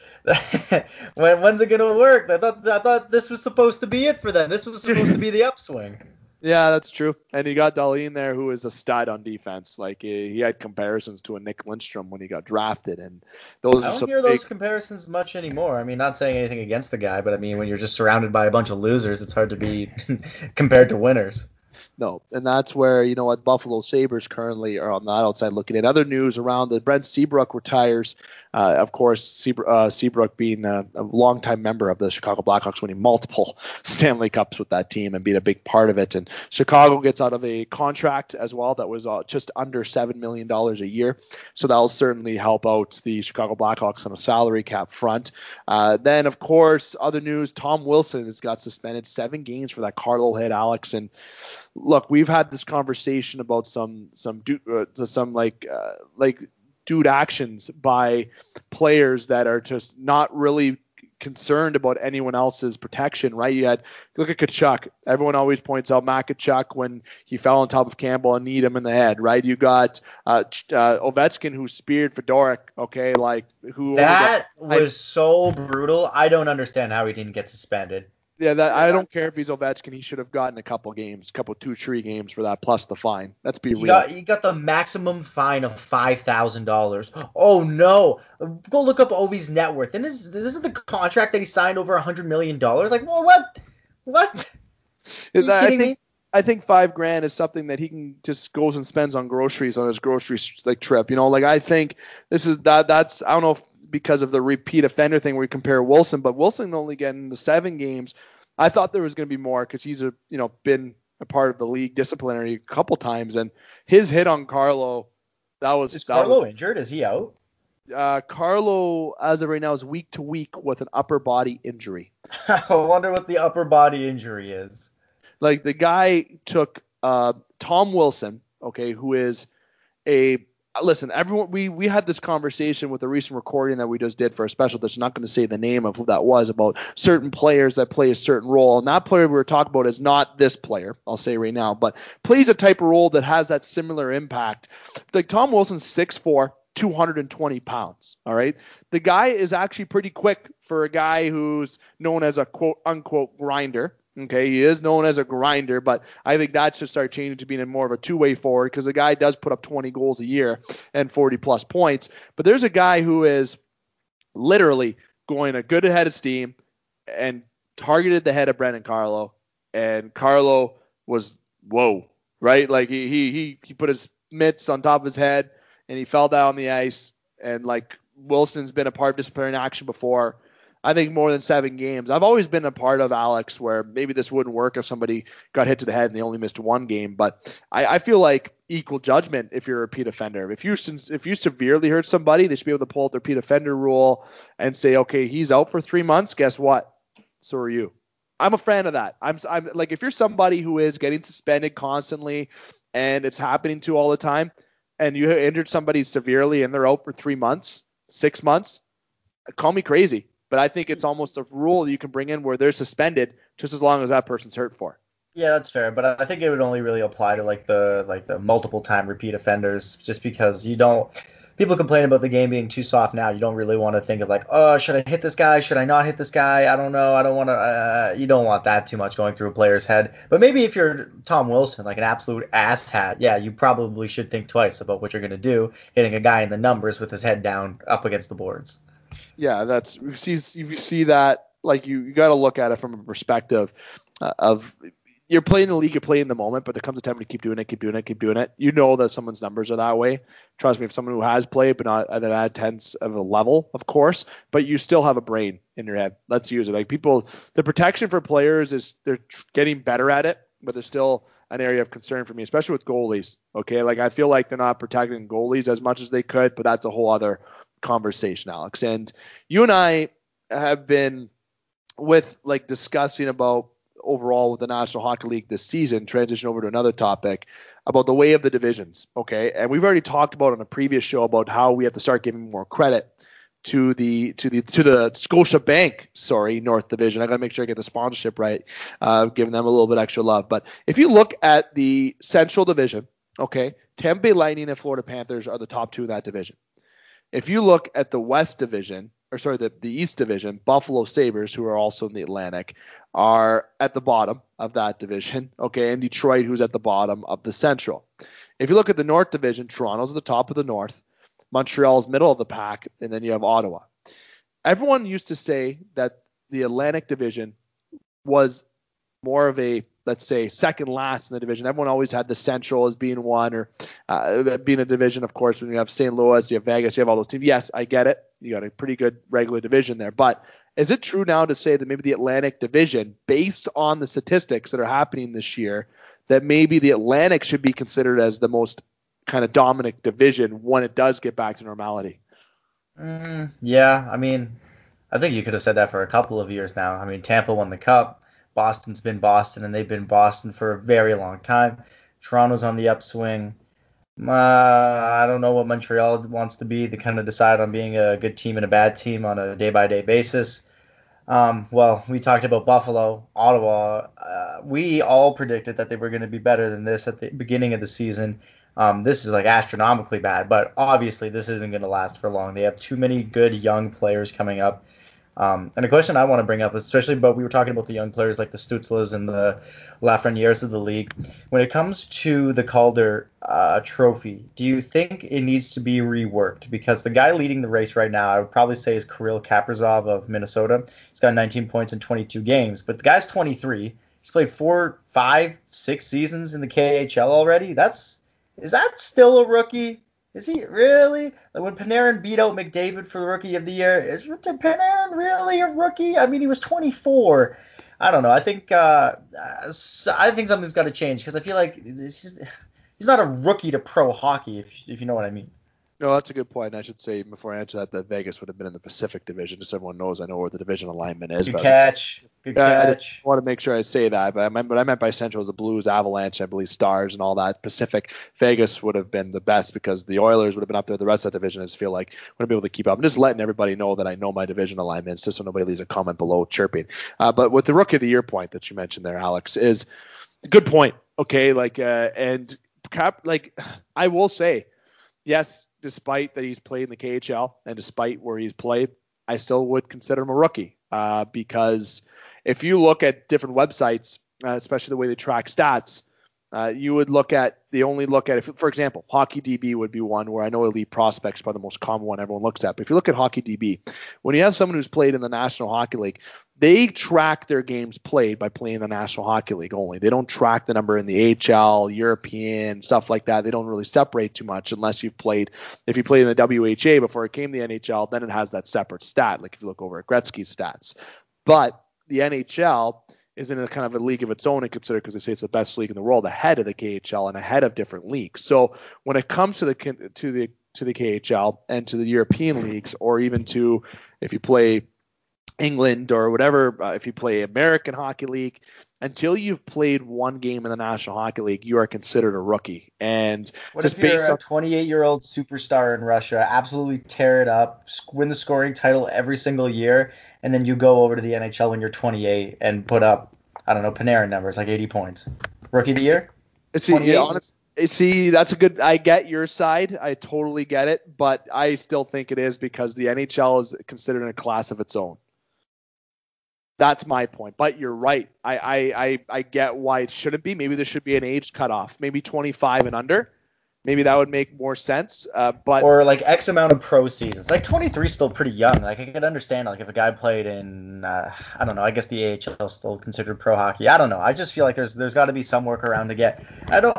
when, when's it going to work? I thought I thought this was supposed to be it for them. This was supposed to be the upswing. Yeah, that's true. And you got Dahlin there, who is a stud on defense. Like, he, he had comparisons to a Nick Lindstrom when he got drafted. And those I are don't some hear big... those comparisons much anymore. I mean, not saying anything against the guy, but I mean, when you're just surrounded by a bunch of losers, it's hard to be compared to winners. No, and that's where, you know what, Buffalo Sabres currently are on the outside looking in. Other news around the Brent Seabrook retires. Uh, of course, Seabrook, uh, Seabrook being a, a longtime member of the Chicago Blackhawks, winning multiple Stanley Cups with that team and being a big part of it. And Chicago gets out of a contract as well that was uh, just under seven million dollars a year. So that'll certainly help out the Chicago Blackhawks on a salary cap front. Uh, then, of course, other news, Tom Wilson has got suspended seven games for that Carlo hit, Alex. And look, we've had this conversation about some some du- uh, some like uh, like dude actions by players that are just not really concerned about anyone else's protection, right? You had look at Tkachuk. Everyone always points out Matt Tkachuk when he fell on top of Campbell and kneed him in the head, right? You got uh, uh, Ovechkin who speared Fedoruk. Okay, like who that got, was I, so brutal. I don't understand how he didn't get suspended. Yeah, that I don't care if he's Ovechkin. He should have gotten a couple games, couple two, three games for that, plus the fine. Let's be he real. Got, he got the maximum fine of five thousand dollars. Oh no! Go look up Ovi's net worth. And this, this is the contract that he signed over a hundred million dollars. Like, well, what? What? Are you I kidding think, me? I think five grand is something that he can just goes and spends on groceries on his grocery like trip. You know, like I think this is that. That's I don't know if because of the repeat offender thing where we compare Wilson, but Wilson only getting the seven games. I thought there was going to be more because he's a you know been a part of the league disciplinary a couple times, and his hit on Carlo, that was is that Carlo was, injured? Is he out? Uh, Carlo, as of right now, is week to week with an upper body injury. I wonder what the upper body injury is. Like the guy took uh, Tom Wilson, okay, who is a listen. Everyone, we we had this conversation with a recent recording that we just did for a special. That's not going to say the name of who that was about certain players that play a certain role, and that player we were talking about is not this player. I'll say right now, but plays a type of role that has that similar impact. Like Tom Wilson's six foot four. two hundred twenty pounds. All right. The guy is actually pretty quick for a guy who's known as a quote unquote grinder. Okay. He is known as a grinder, but I think that should start changing to being a more of a two way forward because the guy does put up twenty goals a year and forty plus points. But there's a guy who is literally going a good head of steam and targeted the head of Brendan Carlo. And Carlo was, whoa, right? Like he, he, he, he put his mitts on top of his head and he fell down the ice. And like Wilson's been a part of disciplinary action before. I think more than seven games. I've always been a part of Alex where maybe this wouldn't work if somebody got hit to the head and they only missed one game. But I, I feel like equal judgment if you're a repeat offender. If you if you severely hurt somebody, they should be able to pull out the repeat offender rule and say, okay, he's out for three months. Guess what? So are you. I'm a fan of that. I'm I'm like if you're somebody who is getting suspended constantly and it's happening to all the time, and you injured somebody severely and they're out for three months, six months, call me crazy. But I think it's almost a rule that you can bring in where they're suspended just as long as that person's hurt for. Yeah, that's fair, but I think it would only really apply to like the like the multiple time repeat offenders, just because you don't. People complain about the game being too soft now. You don't really want to think of like, oh, should I hit this guy? Should I not hit this guy? I don't know. I don't want to. Uh, you don't want that too much going through a player's head. But maybe if you're Tom Wilson, like an absolute asshat, yeah, you probably should think twice about what you're going to do, hitting a guy in the numbers with his head down up against the boards. Yeah, that's you see you see that like you, you got to look at it from a perspective uh, of you're playing the league, you're playing the moment, but there comes a time when you keep doing it, keep doing it, keep doing it. You know that someone's numbers are that way. Trust me, if someone who has played, but not at that tenths of a level, of course, but you still have a brain in your head. Let's use it. Like people, the protection for players is they're getting better at it, but there's still an area of concern for me, especially with goalies. Okay, like I feel like they're not protecting goalies as much as they could, but that's a whole other conversation, Alex. And you and I have been with like discussing about overall with the National Hockey League this season, transition over to another topic about the way of the divisions. Okay. And we've already talked about on a previous show about how we have to start giving more credit to the, to the, to the Scotiabank, sorry, North Division. I got to make sure I get the sponsorship right, uh, giving them a little bit extra love. But if you look at the Central Division, okay, Tampa Bay Lightning and Florida Panthers are the top two in that division. If you look at the West Division, or sorry, the, the East Division, Buffalo Sabres, who are also in the Atlantic, are at the bottom of that division, okay, and Detroit, who's at the bottom of the Central. If you look at the North Division, Toronto's at the top of the North, Montreal's middle of the pack, and then you have Ottawa. Everyone used to say that the Atlantic Division was more of a, let's say, second last in the division. Everyone always had the Central as being one, or uh, being a division, of course, when you have Saint Louis, you have Vegas, you have all those teams. Yes, I get it. You got a pretty good regular division there. But is it true now to say that maybe the Atlantic Division, based on the statistics that are happening this year, that maybe the Atlantic should be considered as the most kind of dominant division when it does get back to normality? Mm, yeah, I mean, I think you could have said that for a couple of years now. I mean, Tampa won the Cup. Boston's been Boston, and they've been Boston for a very long time. Toronto's on the upswing. Uh, I don't know what Montreal wants to be. They kind of decide on being a good team and a bad team on a day-by-day basis. Um, well, we talked about Buffalo, Ottawa. Uh, we all predicted that they were going to be better than this at the beginning of the season. Um, this is like astronomically bad, but obviously this isn't going to last for long. They have too many good young players coming up. Um, and a question I want to bring up, especially about we were talking about the young players like the Stutzlas and the Lafrenières of the league. When it comes to the Calder uh, Trophy, do you think it needs to be reworked? Because the guy leading the race right now, I would probably say, is Kirill Kaprizov of Minnesota. He's got nineteen points in twenty-two games, but the guy's twenty-three. He's played four, five, six seasons in the K H L already. That's is that still a rookie? Is he really? Like when Panarin beat out McDavid for the Rookie of the Year, is Panarin really a rookie? I mean, he was twenty-four. I don't know. I think uh, I think something's got to change because I feel like this is, he's not a rookie to pro hockey, if if you know what I mean. No, that's a good point. I should say before I answer that that Vegas would have been in the Pacific Division, just so everyone knows I know where the division alignment is. Good catch. Good I, I catch. want to make sure I say that, but I meant, but I meant by Central was the Blues, Avalanche, I believe Stars, and all that. Pacific, Vegas would have been the best because the Oilers would have been up there. The rest of that division, I just feel like wouldn't be able to keep up. I'm just letting everybody know that I know my division alignments, just so nobody leaves a comment below chirping. Uh, but with the Rookie of the Year point that you mentioned there, Alex, is a good point. Okay, like uh, and cap, like I will say, yes. Despite that he's played in the K H L and despite where he's played, I still would consider him a rookie uh, because if you look at different websites, uh, especially the way they track stats, uh, you would look at, they only look at, if, for example, Hockey D B would be one where I know Elite Prospects is probably the most common one everyone looks at. But if you look at Hockey D B, when you have someone who's played in the National Hockey League, they track their games played by playing the National Hockey League only. They don't track the number in the A H L, European, stuff like that. They don't really separate too much unless you've played, if you played in the W H A before it came to the N H L, then it has that separate stat, like if you look over at Gretzky's stats. But the N H L is in a kind of a league of its own and considered, because they say it's the best league in the world, ahead of the K H L and ahead of different leagues. So when it comes to the to the to the K H L and to the European leagues, or even to if you play England or whatever, uh, if you play American Hockey League, until you've played one game in the National Hockey League, you are considered a rookie. And what just if you're based a on twenty-eight-year-old superstar in Russia, absolutely tear it up, win the scoring title every single year, and then you go over to the N H L when you're twenty-eight and put up I don't know, Panarin numbers, like eighty points. Rookie of the year? See, yeah, honest, see, that's a good. I get your side. I totally get it, but I still think it is because the N H L is considered in a class of its own. That's my point. But you're right. I, I, I, I get why it shouldn't be. Maybe there should be an age cutoff. Maybe twenty-five and under. Maybe that would make more sense. Uh, but or like X amount of pro seasons. Like twenty-three is still pretty young. Like I could understand like if a guy played in uh, I don't know. I guess the A H L is still considered pro hockey. I don't know. I just feel like there's there's got to be some workaround to get. I don't.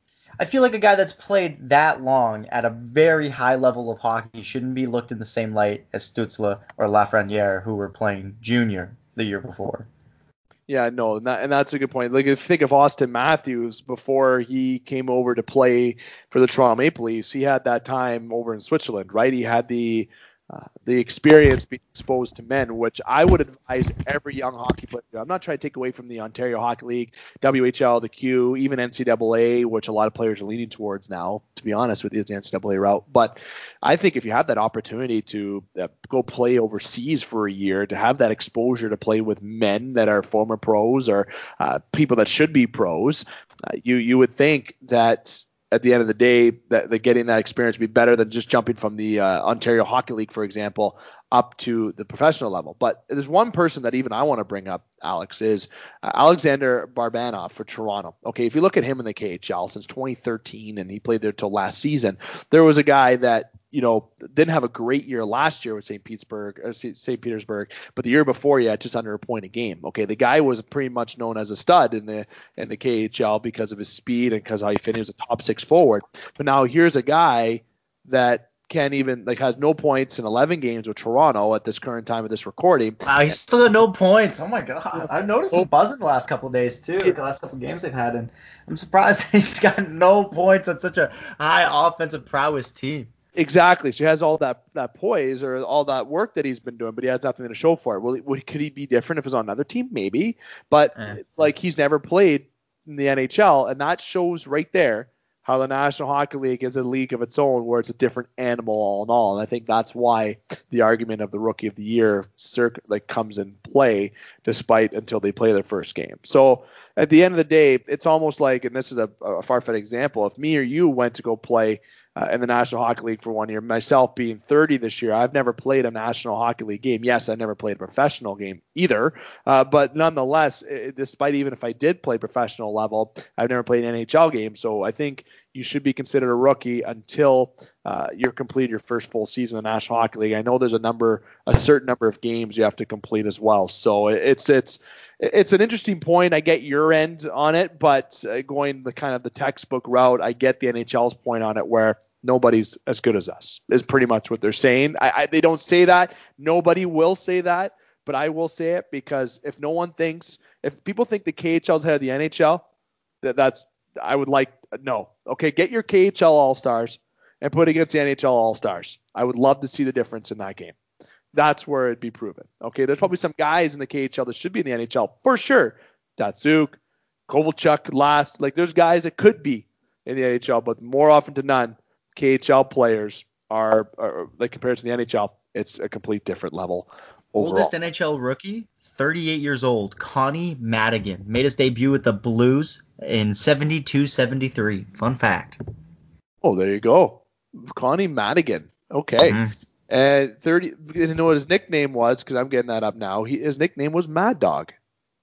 I feel like a guy that's played that long at a very high level of hockey shouldn't be looked in the same light as Stützle or Lafreniere, who were playing junior the year before. Yeah, no, and, that, and that's a good point. Like, if you think of Austin Matthews before he came over to play for the Toronto Maple Leafs, he had that time over in Switzerland, right? He had the uh, the experience being exposed to men, which I would advise every young hockey player. I'm not trying to take away from the Ontario Hockey League, W H L, the Q, even N C double A, which a lot of players are leaning towards now, to be honest with you, the N C double A route. But I think if you have that opportunity to uh, go play overseas for a year, to have that exposure to play with men that are former pros or uh, people that should be pros, uh, you you would think that at the end of the day, that, that getting that experience would be better than just jumping from the uh, Ontario Hockey League, for example, up to the professional level. But there's one person that even I want to bring up, Alex, is uh, Alexander Barbanov for Toronto. Okay, if you look at him in the K H L since twenty thirteen, and he played there till last season, there was a guy that, you know, didn't have a great year last year with Saint Petersburg, or Saint Petersburg, but the year before he had just under a point a game. Okay, the guy was pretty much known as a stud in the in the K H L because of his speed and because how he finished. He was a top six forward. But now here's a guy that can't even, like, has no points in eleven games with Toronto at this current time of this recording. Wow, he's still got no points. Oh my god, I've noticed him buzzing the last couple of days too. The last couple of games they've had, and I'm surprised he's got no points on such a high offensive prowess team. Exactly. So he has all that, that poise or all that work that he's been doing, but he has nothing to show for it. Well, could he be different if it was on another team? Maybe. But eh. like he's never played in the N H L, and that shows right there how the National Hockey League is a league of its own where it's a different animal all in all. And I think that's why the argument of the Rookie of the Year circ- like comes in play despite until they play their first game. So at the end of the day, it's almost like, and this is a, a far-fetched example, if me or you went to go play uh, in the National Hockey League for one year, myself being thirty this year, I've never played a National Hockey League game. Yes, I never played a professional game either, uh, but nonetheless, it, despite even if I did play professional level, I've never played an N H L game. So I think you should be considered a rookie until uh, you're complete your first full season in the National Hockey League. I know there's a number, a certain number of games you have to complete as well. So it's it's it's an interesting point. I get your end on it, but uh, going the kind of the textbook route, I get the N H L's point on it, where nobody's as good as us is pretty much what they're saying. I, I, they don't say that. Nobody will say that, but I will say it because if no one thinks, if people think the K H L's ahead of the N H L, that that's I would like no. Okay, get your K H L All-Stars and put it against the N H L All-Stars. I would love to see the difference in that game. That's where it'd be proven. Okay, there's probably some guys in the K H L that should be in the N H L for sure. Datsuk, Kovalchuk, last. Like, there's guys that could be in the N H L, but more often than none, K H L players are, are like compared to the N H L, it's a complete different level. Overall. Oldest N H L rookie, thirty-eight years old, Connie Madigan, made his debut with the Blues in seventy-two seventy-three. Fun fact. Oh, there you go. Connie Madigan. Okay. Mm-hmm. And thirty, you know what his nickname was, because I'm getting that up now. He, his nickname was Mad Dog.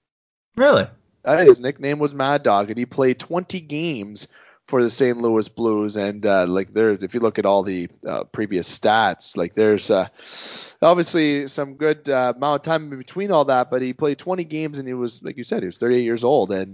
Really? Uh, his nickname was Mad Dog, and he played twenty games for the Saint Louis Blues. And uh, like there, if you look at all the uh, previous stats, like there's uh, obviously some good uh, amount of time in between all that. But he played twenty games, and he was, like you said, he was thirty-eight years old. And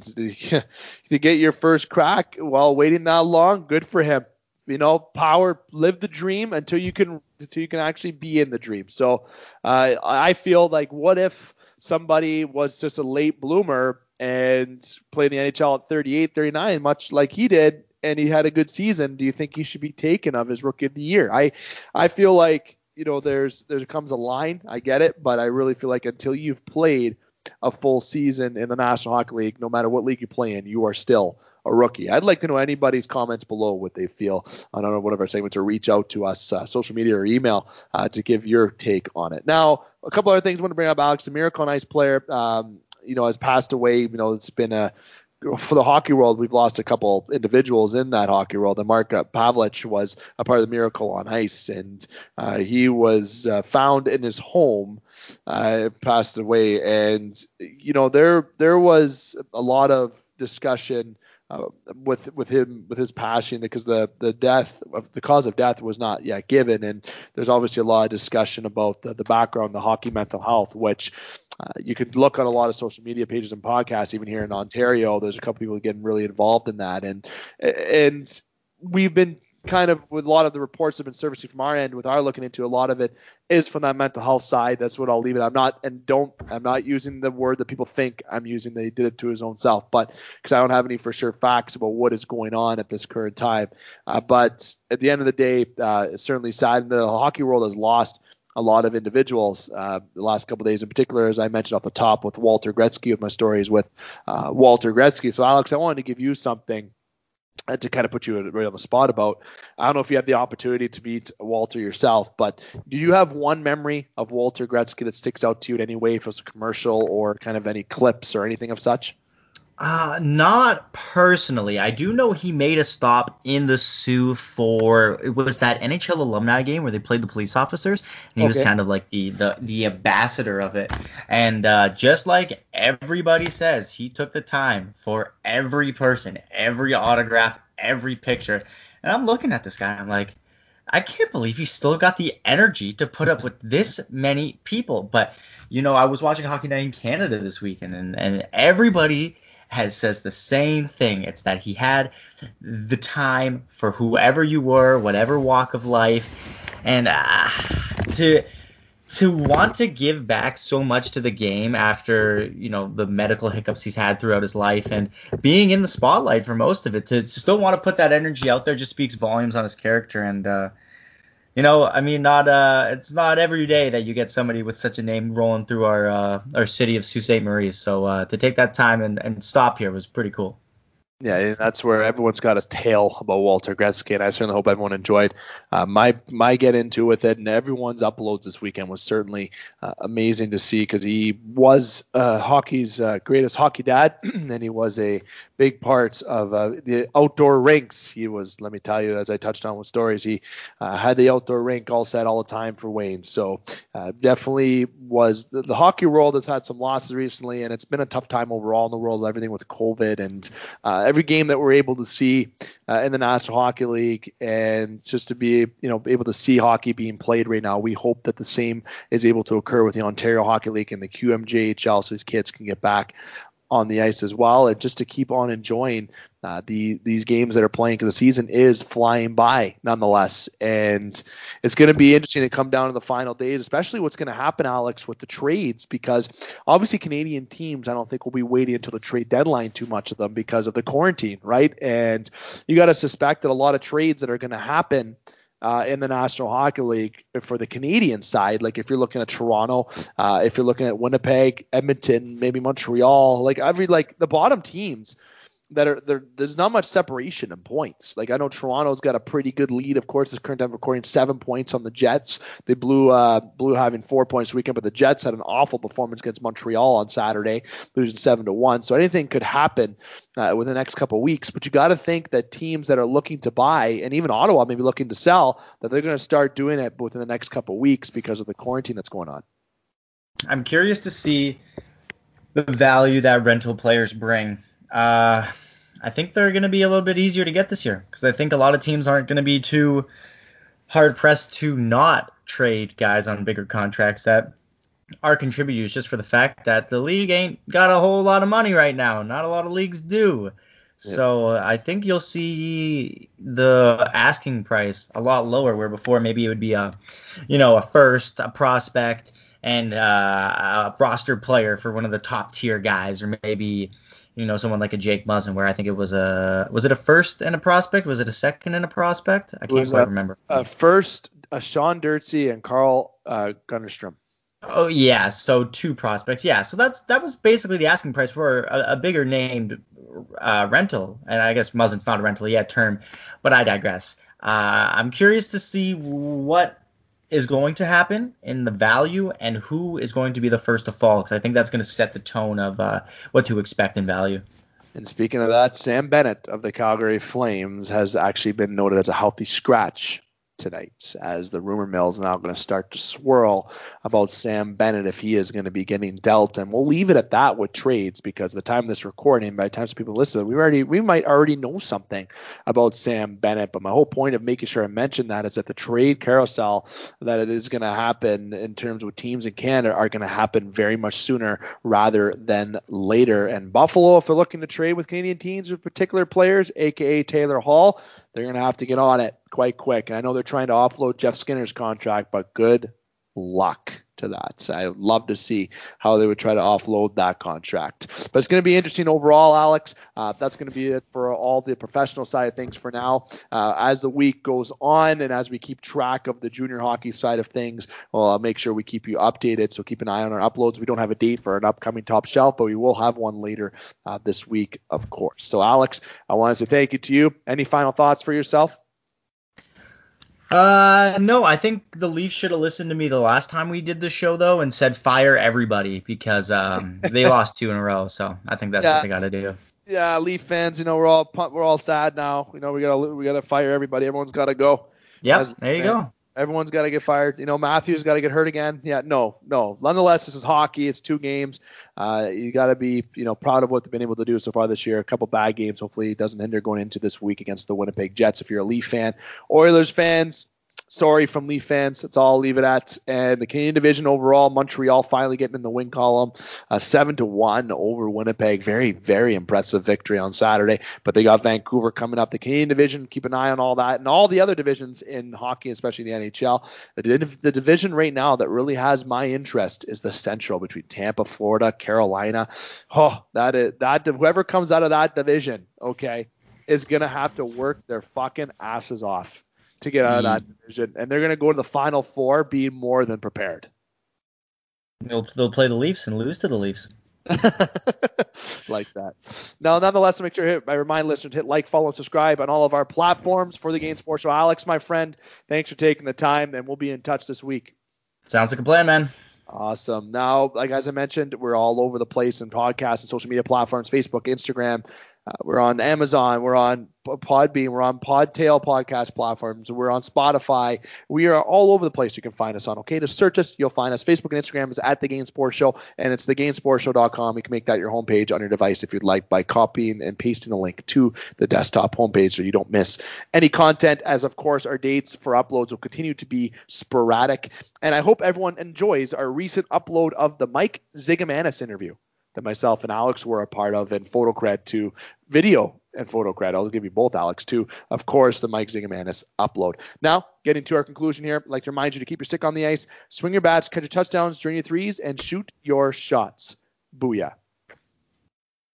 to get your first crack while waiting that long, good for him. You know, power, live the dream until you can until you can actually be in the dream. So uh, I feel like, what if somebody was just a late bloomer and played in the N H L at thirty-eight, thirty-nine, much like he did, and he had a good season? Do you think he should be taken of his Rookie of the Year? I I feel like, you know, there's there comes a line. I get it, but I really feel like until you've played a full season in the National Hockey League, no matter what league you play in, you are still a rookie. I'd like to know anybody's comments below, what they feel on one of our segments, or reach out to us, uh, social media or email, uh, to give your take on it. Now, a couple other things I want to bring up. Alex, the Miracle on Ice player, um, you know, has passed away. You know, it's been a for the hockey world, we've lost a couple individuals in that hockey world. And Mark Pavlich was a part of the Miracle on Ice, and uh, he was uh, found in his home, uh, passed away. And, you know, there there was a lot of discussion uh, with with him, with his passing, because the, the death, of the cause of death was not yet given. And there's obviously a lot of discussion about the, the background, the hockey mental health, which Uh, you could look on a lot of social media pages and podcasts, even here in Ontario. There's a couple people getting really involved in that. And and we've been kind of, with a lot of the reports that have been surfacing from our end, with our looking into, a lot of it is from that mental health side. That's what I'll leave it. I'm not, and don't, I'm not using the word that people think I'm using, that he did it to his own self, but because I don't have any for sure facts about what is going on at this current time. Uh, but at the end of the day, uh, it's certainly sad. The hockey world has lost a lot of individuals uh, the last couple of days, in particular, as I mentioned off the top, with Walter Gretzky, with my stories with uh, Walter Gretzky. So, Alex, I wanted to give you something uh, to kind of put you right on the spot about. I don't know if you had the opportunity to meet Walter yourself, but do you have one memory of Walter Gretzky that sticks out to you in any way, if it's a commercial or kind of any clips or anything of such? Uh, not personally. I do know he made a stop in the Sioux for, it was that N H L alumni game where they played the police officers, and he okay. was kind of like the, the, the ambassador of it. And uh, just like everybody says, he took the time for every person, every autograph, every picture. And I'm looking at this guy, I'm like, I can't believe he's still got the energy to put up with this many people. But, you know, I was watching Hockey Night in Canada this weekend, and, and everybody has says the same thing. It's that he had the time for whoever you were, whatever walk of life, and uh, to to want to give back so much to the game after, you know, the medical hiccups he's had throughout his life and being in the spotlight for most of it, to still want to put that energy out there just speaks volumes on his character. And uh, you know, I mean, not uh, it's not every day that you get somebody with such a name rolling through our uh, our city of Sault Ste. Marie. So uh, to take that time and, and stop here was pretty cool. Yeah, and that's where everyone's got a tale about Walter Gretzky, and I certainly hope everyone enjoyed uh, my my get into with it. And everyone's uploads this weekend was certainly uh, amazing to see, because he was uh, hockey's uh, greatest hockey dad, and he was a big part of uh, the outdoor rinks. He was, let me tell you, as I touched on with stories, he uh, had the outdoor rink all set all the time for Wayne. So uh, definitely was the, the hockey world has had some losses recently, and it's been a tough time overall in the world, everything with COVID and uh, every game that we're able to see uh, in the National Hockey League, and just to be, you know, able to see hockey being played right now. We hope that the same is able to occur with the Ontario Hockey League and the Q M J H L, so these kids can get back on the ice as well, and just to keep on enjoying uh, the these games that are playing, because the season is flying by nonetheless. And it's going to be interesting to come down to the final days, especially what's going to happen, Alex, with the trades, because obviously Canadian teams, I don't think will be waiting until the trade deadline, too much of them, because of the quarantine, right? And you got to suspect that a lot of trades that are going to happen Uh, in the National Hockey League for the Canadian side, like if you're looking at Toronto, uh, if you're looking at Winnipeg, Edmonton, maybe Montreal, like every like the bottom teams that are there, there's not much separation in points. Like I know Toronto's got a pretty good lead. Of course, this current time recording seven points on the Jets. They blew uh, blew having four points this weekend, but the Jets had an awful performance against Montreal on Saturday, losing seven to one. So anything could happen uh, within the next couple of weeks. But you got to think that teams that are looking to buy, and even Ottawa maybe looking to sell, that they're going to start doing it within the next couple of weeks because of the quarantine that's going on. I'm curious to see the value that rental players bring. Uh, I think they're going to be a little bit easier to get this year, because I think a lot of teams aren't going to be too hard pressed to not trade guys on bigger contracts that are contributors, just for the fact that the league ain't got a whole lot of money right now. Not a lot of leagues do. Yep. So I think you'll see the asking price a lot lower, where before maybe it would be a, you know, a first, a prospect, and uh, a roster player for one of the top tier guys, or maybe, you know, someone like a Jake Muzzin, where I think it was a was it a first and a prospect? Was it a second and a prospect? I can't quite a, remember. A first, a Sean Dirtsey and Carl uh, Gunnerstrom. Oh yeah, so two prospects. Yeah, so that's that was basically the asking price for a, a bigger named uh, rental. And I guess Muzzin's not a rental yet, term, but I digress. Uh, I'm curious to see what is going to happen in the value and who is going to be the first to fall, because I think that's going to set the tone of uh, what to expect in value. And speaking of that, Sam Bennett of the Calgary Flames has actually been noted as a healthy scratch tonight, as the rumor mill is now going to start to swirl about Sam Bennett if he is going to be getting dealt. And we'll leave it at that with trades, because the time of this recording, by the time some people listen, we already we might already know something about Sam Bennett. But my whole point of making sure I mention that is that the trade carousel that it is going to happen in terms of teams in Canada are going to happen very much sooner rather than later. And Buffalo, if they're looking to trade with Canadian teams with particular players, aka Taylor Hall, they're going to have to get on it quite quick. And I know they're trying to offload Jeff Skinner's contract, but good luck to that. So I'd love to see how they would try to offload that contract. But it's going to be interesting overall, Alex. Uh, that's going to be it for all the professional side of things for now. Uh, as the week goes on and as we keep track of the junior hockey side of things, well, I'll make sure we keep you updated. So keep an eye on our uploads. We don't have a date for an upcoming Top Shelf, but we will have one later uh, this week, of course. So, Alex, I want to say thank you to you. Any final thoughts for yourself? Uh, no, I think the Leafs should have listened to me the last time we did the show, though, and said fire everybody, because um, they lost two in a row. So I think that's yeah. what they got to do. Yeah, Leaf fans, you know, we're all we're all sad now. You know, we gotta we gotta fire everybody. Everyone's got to go. Yeah, there you go. Everyone's got to get fired. You know, Matthews got to get hurt again. Yeah, no, no. Nonetheless, this is hockey. It's two games. Uh, you got to be, you know, proud of what they've been able to do so far this year. A couple bad games. Hopefully, it doesn't hinder going into this week against the Winnipeg Jets. If you're a Leaf fan, Oilers fans, sorry from Leaf fans. That's all I'll leave it at. And the Canadian division overall, Montreal finally getting in the win column, uh, seven to one over Winnipeg. Very, very impressive victory on Saturday. But they got Vancouver coming up. The Canadian division, keep an eye on all that, and all the other divisions in hockey, especially the N H L. The, the division right now that really has my interest is the Central, between Tampa, Florida, Carolina. Oh, that is that. Whoever comes out of that division, okay, is gonna have to work their fucking asses off to get out of that division, and they're going to go to the Final Four being more than prepared. They'll, they'll play the Leafs and lose to the Leafs. Like that. Now, nonetheless, make sure to hit, I remind listeners to hit like, follow, and subscribe on all of our platforms for the Game Sports Show. Alex, my friend, thanks for taking the time, and we'll be in touch this week. Sounds like a plan, man. Awesome. Now, like as I mentioned, we're all over the place in podcasts and social media platforms, Facebook, Instagram. Uh, we're on Amazon. We're on Podbean. We're on Podtail podcast platforms. We're on Spotify. We are all over the place. You can find us on. Okay, to search us, you'll find us. Facebook and Instagram is at The Game Sports Show, and it's the game sports show dot com. You can make that your homepage on your device if you'd like by copying and pasting a link to the desktop homepage so you don't miss any content. As of course, our dates for uploads will continue to be sporadic, and I hope everyone enjoys our recent upload of the Mike Zigomanis interview that myself and Alex were a part of, and PhotoCred to video and PhotoCred. I'll give you both, Alex, too. Of course, the Mike Zigomanis upload. Now, getting to our conclusion here, I'd like to remind you to keep your stick on the ice, swing your bats, catch your touchdowns, drain your threes, and shoot your shots. Booyah.